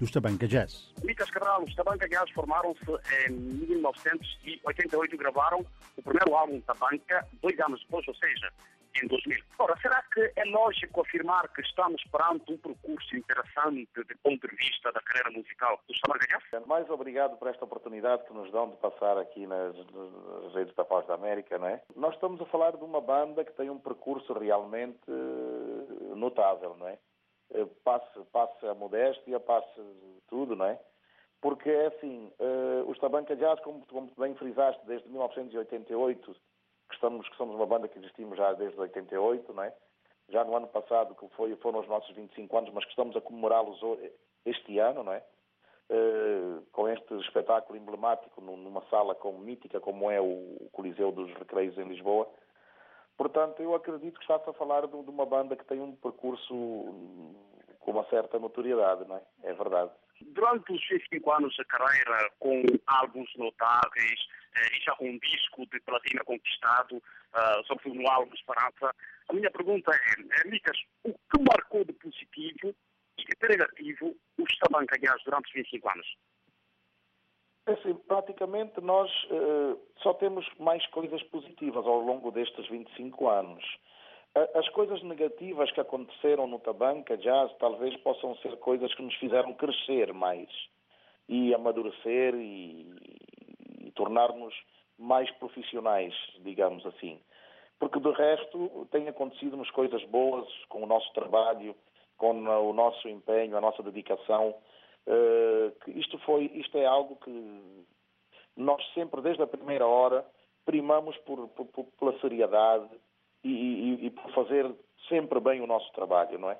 Speaker 3: dos Tabanca Jazz.
Speaker 17: Micas Cabral, os Tabanca Jazz formaram-se em mil novecentos e oitenta e oito e gravaram o primeiro álbum Tabanca dois anos depois, ou seja, em dois mil. Ora, será que é lógico afirmar que estamos perante um percurso interessante do ponto de vista da carreira musical dos Tabanca Jazz?
Speaker 18: Mais obrigado por esta oportunidade que nos dão de passar aqui nas, nas redes da Voz da América, não é? Nós estamos a falar de uma banda que tem um percurso realmente notável, não é? Passe, passe a modéstia, passe tudo, não é? Porque é assim, os Tabanca Jazz, como, como bem frisaste, desde mil novecentos e oitenta e oito, que, estamos, que somos uma banda que existimos já desde oitenta e oito, não é? Já no ano passado, que foi, foram os nossos vinte e cinco anos, mas que estamos a comemorá-los este ano, não é? Uh, com este espetáculo emblemático numa sala como mítica como é o Coliseu dos Recreios em Lisboa. Portanto, eu acredito que está-se a falar de, de uma banda que tem um percurso com uma certa notoriedade, não é? É verdade.
Speaker 17: Durante os vinte e cinco anos de carreira, com álbuns notáveis eh, e já com um disco de platina conquistado, uh, sobretudo no álbum Esperança, a minha pergunta é, é Micas, o que marcou de positivo e de negativo os Tabanca Jazz durante os vinte e cinco anos?
Speaker 18: Assim, praticamente nós uh, só temos mais coisas positivas ao longo destes vinte e cinco anos. Uh, as coisas negativas que aconteceram no Tabanca Jazz talvez possam ser coisas que nos fizeram crescer mais e amadurecer e, e tornar-nos mais profissionais, digamos assim. Porque de resto tem acontecido-nos coisas boas com o nosso trabalho, com o nosso empenho, a nossa dedicação. Uh, que isto, foi, isto é algo que nós sempre, desde a primeira hora, primamos por, por, por, pela seriedade e, e, e por fazer sempre bem o nosso trabalho, não é?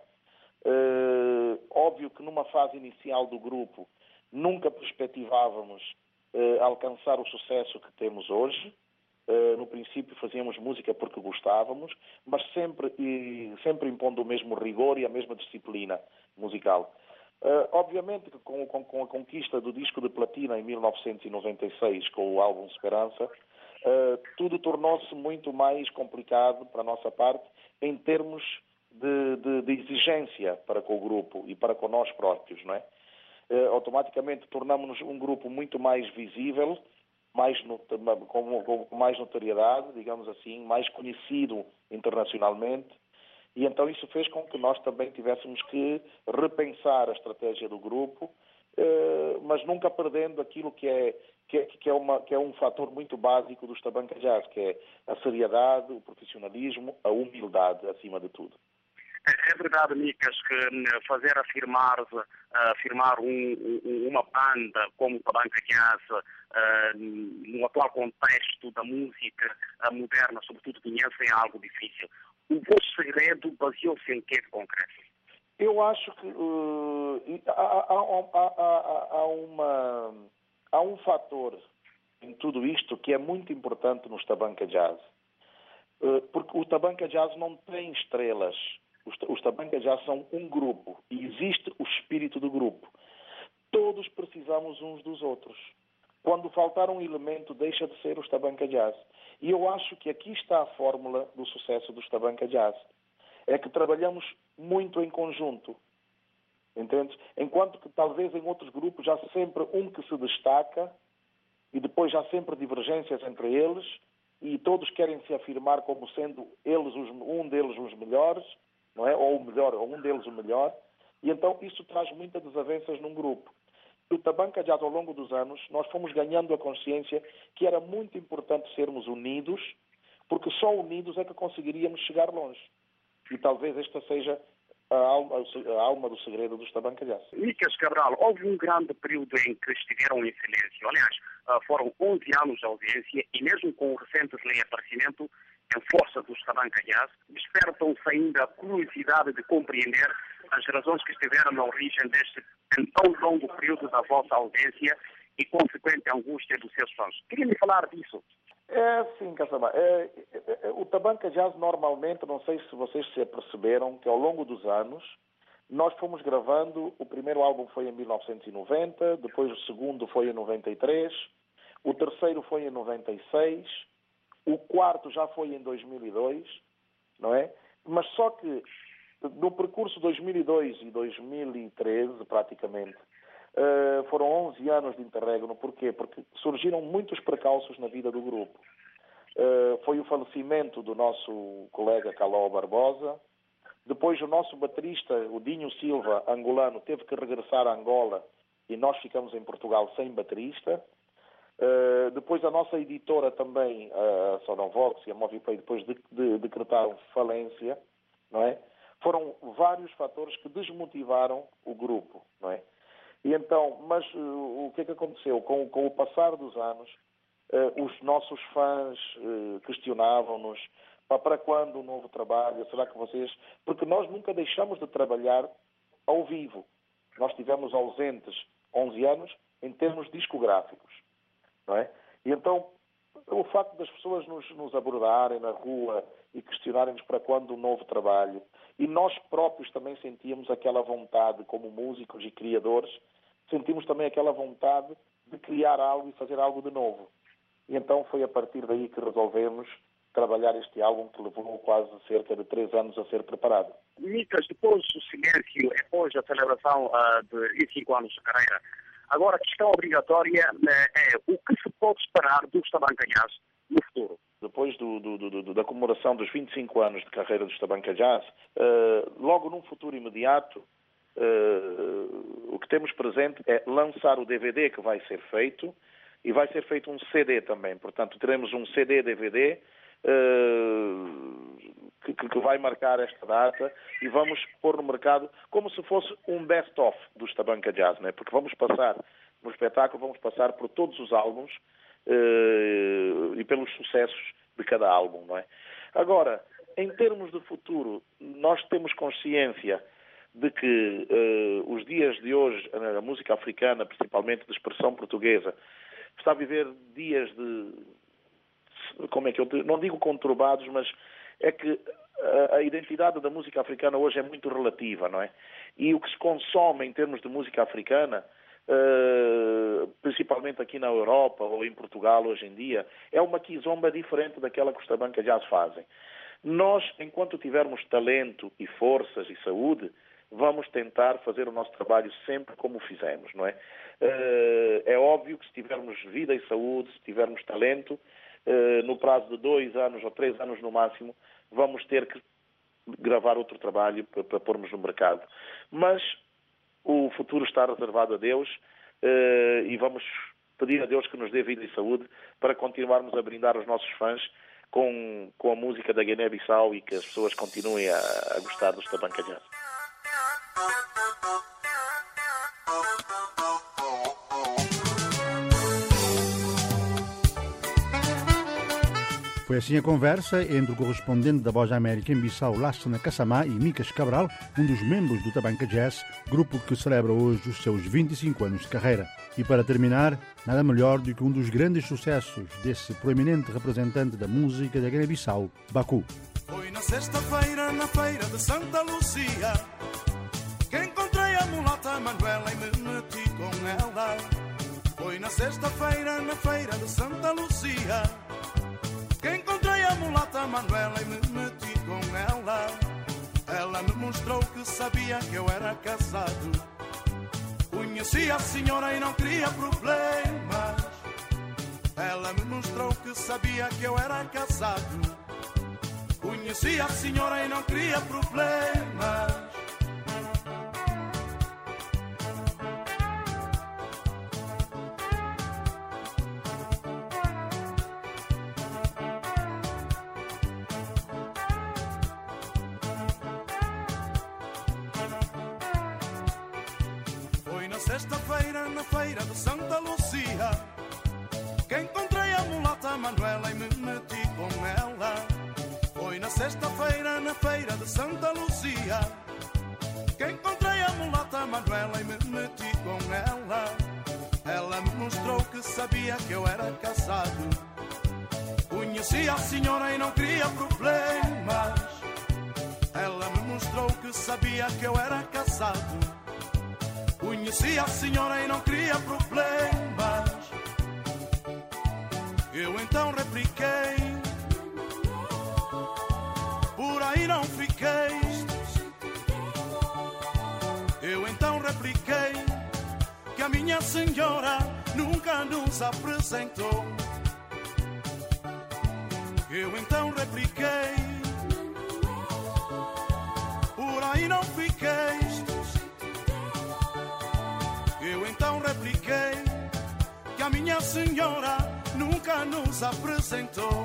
Speaker 18: Uh, óbvio que numa fase inicial do grupo nunca perspectivávamos uh, alcançar o sucesso que temos hoje. Uh, no princípio fazíamos música porque gostávamos, mas sempre, e, sempre impondo o mesmo rigor e a mesma disciplina musical. Uh, obviamente que com, com, com a conquista do disco de platina em mil novecentos e noventa e seis, com o álbum Esperança, uh, tudo tornou-se muito mais complicado para a nossa parte em termos de, de, de exigência para com o grupo e para com nós próprios, não é? Uh, automaticamente tornamos-nos um grupo muito mais visível, mais com, com mais notoriedade, digamos assim, mais conhecido internacionalmente. E então isso fez com que nós também tivéssemos que repensar a estratégia do grupo, eh, mas nunca perdendo aquilo que é, que, é, que, é uma, que é um fator muito básico dos Tabanca Jazz, que é a seriedade, o profissionalismo, a humildade, acima de tudo.
Speaker 17: É verdade, Micas, que fazer afirmar, afirmar um, um, uma banda como o Tabanca Jazz uh, no atual contexto da música moderna, sobretudo conhece, é algo difícil. O vosso segredo baseou-se em que de concreto?
Speaker 18: Eu acho que uh, há, há, há, há, uma, há um fator em tudo isto que é muito importante nos Tabanca Jazz. Uh, porque o Tabanca Jazz não tem estrelas. Os, os Tabanca Jazz são um grupo e existe o espírito do grupo. Todos precisamos uns dos outros. Quando faltar um elemento, deixa de ser os Tabanca Jazz. E eu acho que aqui está a fórmula do sucesso dos Tabanca Jazz. É que trabalhamos muito em conjunto. Entende? Enquanto que talvez em outros grupos há sempre um que se destaca e depois há sempre divergências entre eles e todos querem se afirmar como sendo eles os, um deles os melhores, não é? Ou o melhor, ou um deles o melhor. E então isso traz muitas desavenças num grupo. O Tabanca Jazz, ao longo dos anos, nós fomos ganhando a consciência que era muito importante sermos unidos, porque só unidos é que conseguiríamos chegar longe. E talvez esta seja a alma, a alma do segredo dos Tabanca Jazz.
Speaker 17: Micas Cabral, houve um grande período em que estiveram em silêncio. Aliás, foram onze anos de ausência e mesmo com o recente reaparecimento em força dos Tabanca Jazz, despertam-se ainda a curiosidade de compreender as razões que estiveram na origem deste tão longo período da vossa ausência e consequente angústia dos seus fãs. Queria-me falar disso.
Speaker 18: É, sim, Caçamba. É, é, é, o Tabanca Jazz normalmente, não sei se vocês se aperceberam, que ao longo dos anos nós fomos gravando, o primeiro álbum foi em mil novecentos e noventa, depois o segundo foi em noventa e três, o terceiro foi em noventa e seis, o quarto já foi em dois mil e dois, não é? Mas só que no percurso dois mil e dois e dois mil e treze, praticamente, Uh, foram onze anos de interregno. Porquê? Porque surgiram muitos precalços na vida do grupo. Uh, foi o falecimento do nosso colega Caló Barbosa. Depois o nosso baterista, o Dinho Silva, angolano, teve que regressar a Angola e nós ficamos em Portugal sem baterista. Uh, depois a nossa editora também, a Sonovox e a Movipay, depois de, de, decretaram falência, não é? Foram vários fatores que desmotivaram o grupo, não é? E então, mas uh, o que é que aconteceu? Com, com o passar dos anos, uh, os nossos fãs uh, questionavam-nos, para quando um novo trabalho? Será que vocês... Porque nós nunca deixamos de trabalhar ao vivo. Nós estivemos ausentes onze anos em termos discográficos, não é? E então, o facto das pessoas nos, nos abordarem na rua e questionarem-nos para quando um novo trabalho, e nós próprios também sentíamos aquela vontade, como músicos e criadores, sentimos também aquela vontade de criar algo e fazer algo de novo. E então foi a partir daí que resolvemos trabalhar este álbum, que levou quase cerca de três anos a ser preparado.
Speaker 17: Micas, depois do silêncio, depois da celebração uh, de vinte e cinco anos de carreira, agora a questão obrigatória uh, é o que se pode esperar dos Tabanca Jazz no futuro?
Speaker 18: Depois do, do, do, do, da comemoração dos vinte e cinco anos de carreira dos Tabanca Jazz, uh, logo num futuro imediato, uh, o que temos presente é lançar o D V D que vai ser feito, e vai ser feito um C D também. Portanto, teremos um C D D V D uh, que, que vai marcar esta data, e vamos pôr no mercado como se fosse um best-of dos Tabanca Jazz, né? Porque vamos passar, no espetáculo, vamos passar por todos os álbuns uh, e pelos sucessos de cada álbum, não é? Agora, em termos de futuro, nós temos consciência de que uh, os dias de hoje, a música africana, principalmente de expressão portuguesa, está a viver dias de, como é que eu não digo conturbados, mas é que a, a identidade da música africana hoje é muito relativa, não é? E o que se consome em termos de música africana, uh, principalmente aqui na Europa ou em Portugal hoje em dia, é uma quizomba diferente daquela que os Tabanca Jazz fazem. Nós, enquanto tivermos talento e forças e saúde, vamos tentar fazer o nosso trabalho sempre como fizemos, não é? É óbvio que se tivermos vida e saúde, se tivermos talento, no prazo de dois anos ou três anos no máximo, vamos ter que gravar outro trabalho para, para pormos no mercado. Mas o futuro está reservado a Deus, e vamos pedir a Deus que nos dê vida e saúde para continuarmos a brindar os nossos fãs com, com a música da Guiné-Bissau, e que as pessoas continuem a, a gostar dos Tabanca Jazz.
Speaker 3: Foi assim a conversa entre o correspondente da Voz da América em Bissau, Lassana Kassamá, e Micas Cabral, um dos membros do Tabanca Jazz, grupo que celebra hoje os seus vinte e cinco anos de carreira. E para terminar, nada melhor do que um dos grandes sucessos desse proeminente representante da música da Guiné-Bissau, Baku.
Speaker 19: Foi na sexta-feira, na feira de Santa Lucia, que encontrei a mulata Manuela e me meti com ela. Foi na sexta-feira, na feira de Santa Lucia, que encontrei a mulata Manuela e me meti com ela. Ela me mostrou que sabia que eu era casado. Conhecia a senhora e não queria problemas. Ela me mostrou que sabia que eu era casado. Conhecia a senhora e não queria problemas. Sexta-feira, na feira de Santa Lucia, que encontrei a mulata Manuela e me meti com ela. Foi na sexta-feira, na feira de Santa Lucia, que encontrei a mulata Manuela e me meti com ela. Ela me mostrou que sabia que eu era casado. Conhecia a senhora e não queria problemas. Ela me mostrou que sabia que eu era casado. Conhecia a senhora e não queria problemas. Eu então repliquei, por aí não fiquei. Eu então repliquei que que a minha senhora nunca nos apresentou. Eu então repliquei, por aí não fiquei. Eu então repliquei que a minha senhora nunca nos apresentou.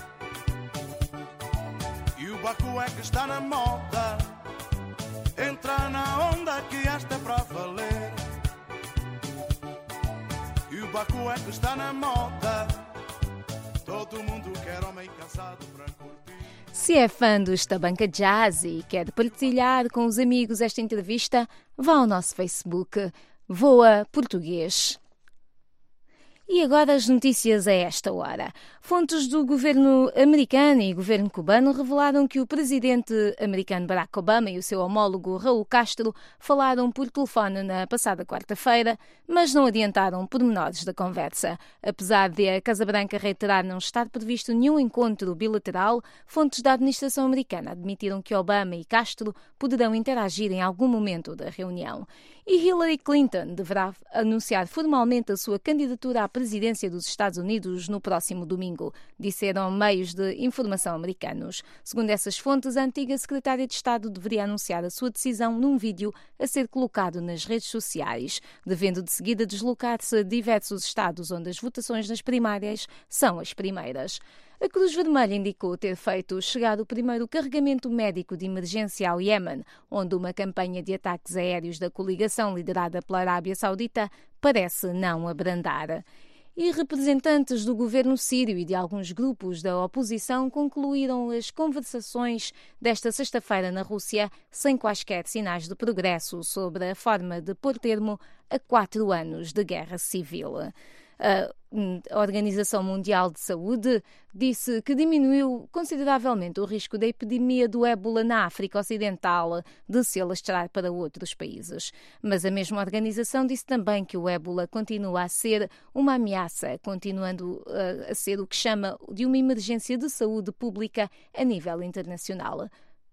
Speaker 19: E o Baco é que está na moda, entra na onda que esta é pra valer. E o Baco é que está na moda, todo mundo quer homem casado pra curtir.
Speaker 9: Se é fã dos Tabanca Jazz e quer partilhar com os amigos esta entrevista, vá ao nosso Facebook, Voa Português. E agora as notícias a esta hora. Fontes do governo americano e governo cubano revelaram que o presidente americano Barack Obama e o seu homólogo Raul Castro falaram por telefone na passada quarta-feira, mas não adiantaram pormenores da conversa. Apesar de a Casa Branca reiterar não estar previsto nenhum encontro bilateral, fontes da administração americana admitiram que Obama e Castro poderão interagir em algum momento da reunião. E Hillary Clinton deverá anunciar formalmente a sua candidatura à presidência dos Estados Unidos no próximo domingo, disseram meios de informação americanos. Segundo essas fontes, a antiga secretária de Estado deveria anunciar a sua decisão num vídeo a ser colocado nas redes sociais, devendo de seguida deslocar-se a diversos estados onde as votações nas primárias são as primeiras. A Cruz Vermelha indicou ter feito chegar o primeiro carregamento médico de emergência ao Iémen, onde uma campanha de ataques aéreos da coligação liderada pela Arábia Saudita parece não abrandar. E representantes do governo sírio e de alguns grupos da oposição concluíram as conversações desta sexta-feira na Rússia sem quaisquer sinais de progresso sobre a forma de pôr termo a quatro anos de guerra civil. A Organização Mundial de Saúde disse que diminuiu consideravelmente o risco da epidemia do ébola na África Ocidental de se alastrar para outros países. Mas a mesma organização disse também que o ébola continua a ser uma ameaça, continuando a ser o que chama de uma emergência de saúde pública a nível internacional.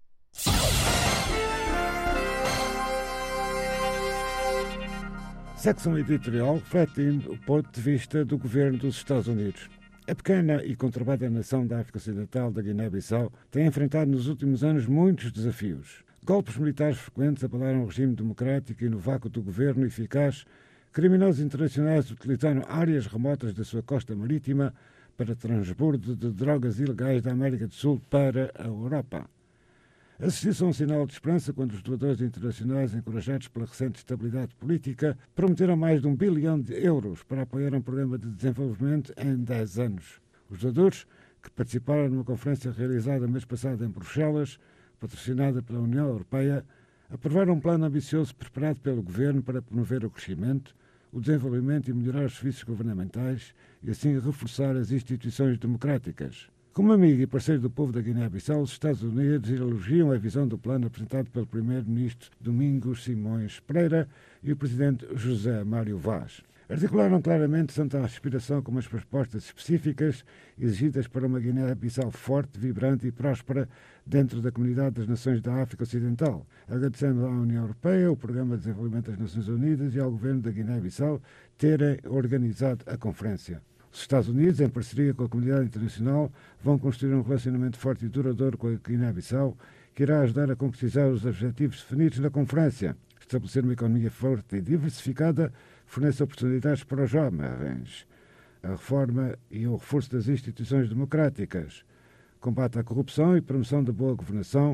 Speaker 1: Secção editorial refletindo o ponto de vista do governo dos Estados Unidos. A pequena e conturbada nação da África Ocidental, da Guiné-Bissau, tem enfrentado nos últimos anos muitos desafios. Golpes militares frequentes abalaram o regime democrático e no vácuo do governo eficaz, criminosos internacionais utilizaram áreas remotas da sua costa marítima para transbordo de drogas ilegais da América do Sul para a Europa. Assistiu-se a um sinal de esperança quando os doadores internacionais, encorajados pela recente estabilidade política, prometeram mais de um bilhão de euros para apoiar um programa de desenvolvimento em dez anos. Os doadores, que participaram numa conferência realizada mês passado em Bruxelas, patrocinada pela União Europeia, aprovaram um plano ambicioso preparado pelo governo para promover o crescimento, o desenvolvimento e melhorar os serviços governamentais e assim reforçar as instituições democráticas. Como amigo e parceiro do povo da Guiné-Bissau, os Estados Unidos elogiam a visão do plano apresentado pelo primeiro-ministro Domingos Simões Pereira e o presidente José Mário Vaz. Articularam claramente tanto a aspiração como as propostas específicas exigidas para uma Guiné-Bissau forte, vibrante e próspera dentro da comunidade das nações da África Ocidental, agradecendo à União Europeia, o Programa de Desenvolvimento das Nações Unidas e ao governo da Guiné-Bissau terem organizado a conferência. Os Estados Unidos, em parceria com a comunidade internacional, vão construir um relacionamento forte e duradouro com a Guiné-Bissau, que irá ajudar a concretizar os objetivos definidos na conferência, estabelecer uma economia forte e diversificada que forneça oportunidades para os jovens, a reforma e o reforço das instituições democráticas, combate à corrupção e promoção da boa governação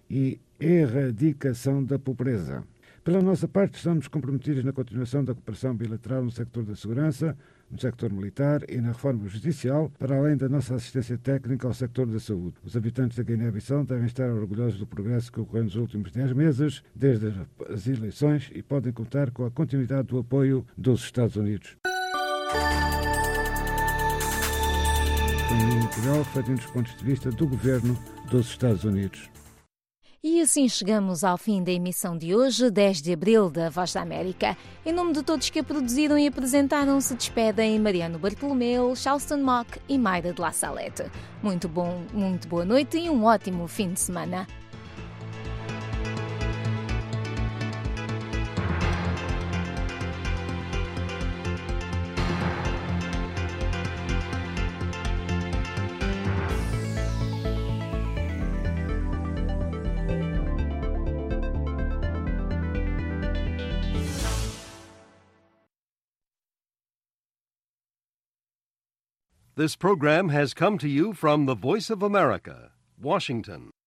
Speaker 1: e erradicação da pobreza. Pela nossa parte, estamos comprometidos na continuação da cooperação bilateral no sector da segurança, no sector militar e na reforma judicial, para além da nossa assistência técnica ao sector da saúde. Os habitantes da Guiné-Bissau devem estar orgulhosos do progresso que ocorreu nos últimos dez meses, desde as eleições, e podem contar com a continuidade do apoio dos Estados Unidos. Em Portugal, refletindo os pontos de vista do governo dos Estados Unidos.
Speaker 9: E assim chegamos ao fim da emissão de hoje, dez de abril, da Voz da América. Em nome de todos que a produziram e apresentaram, se despedem Mariano Bartolomeu, Charleston Mock e Mayra de La Salete. Muito bom, muito boa noite e um ótimo fim de semana.
Speaker 20: This program has come to you from the Voice of America, Washington.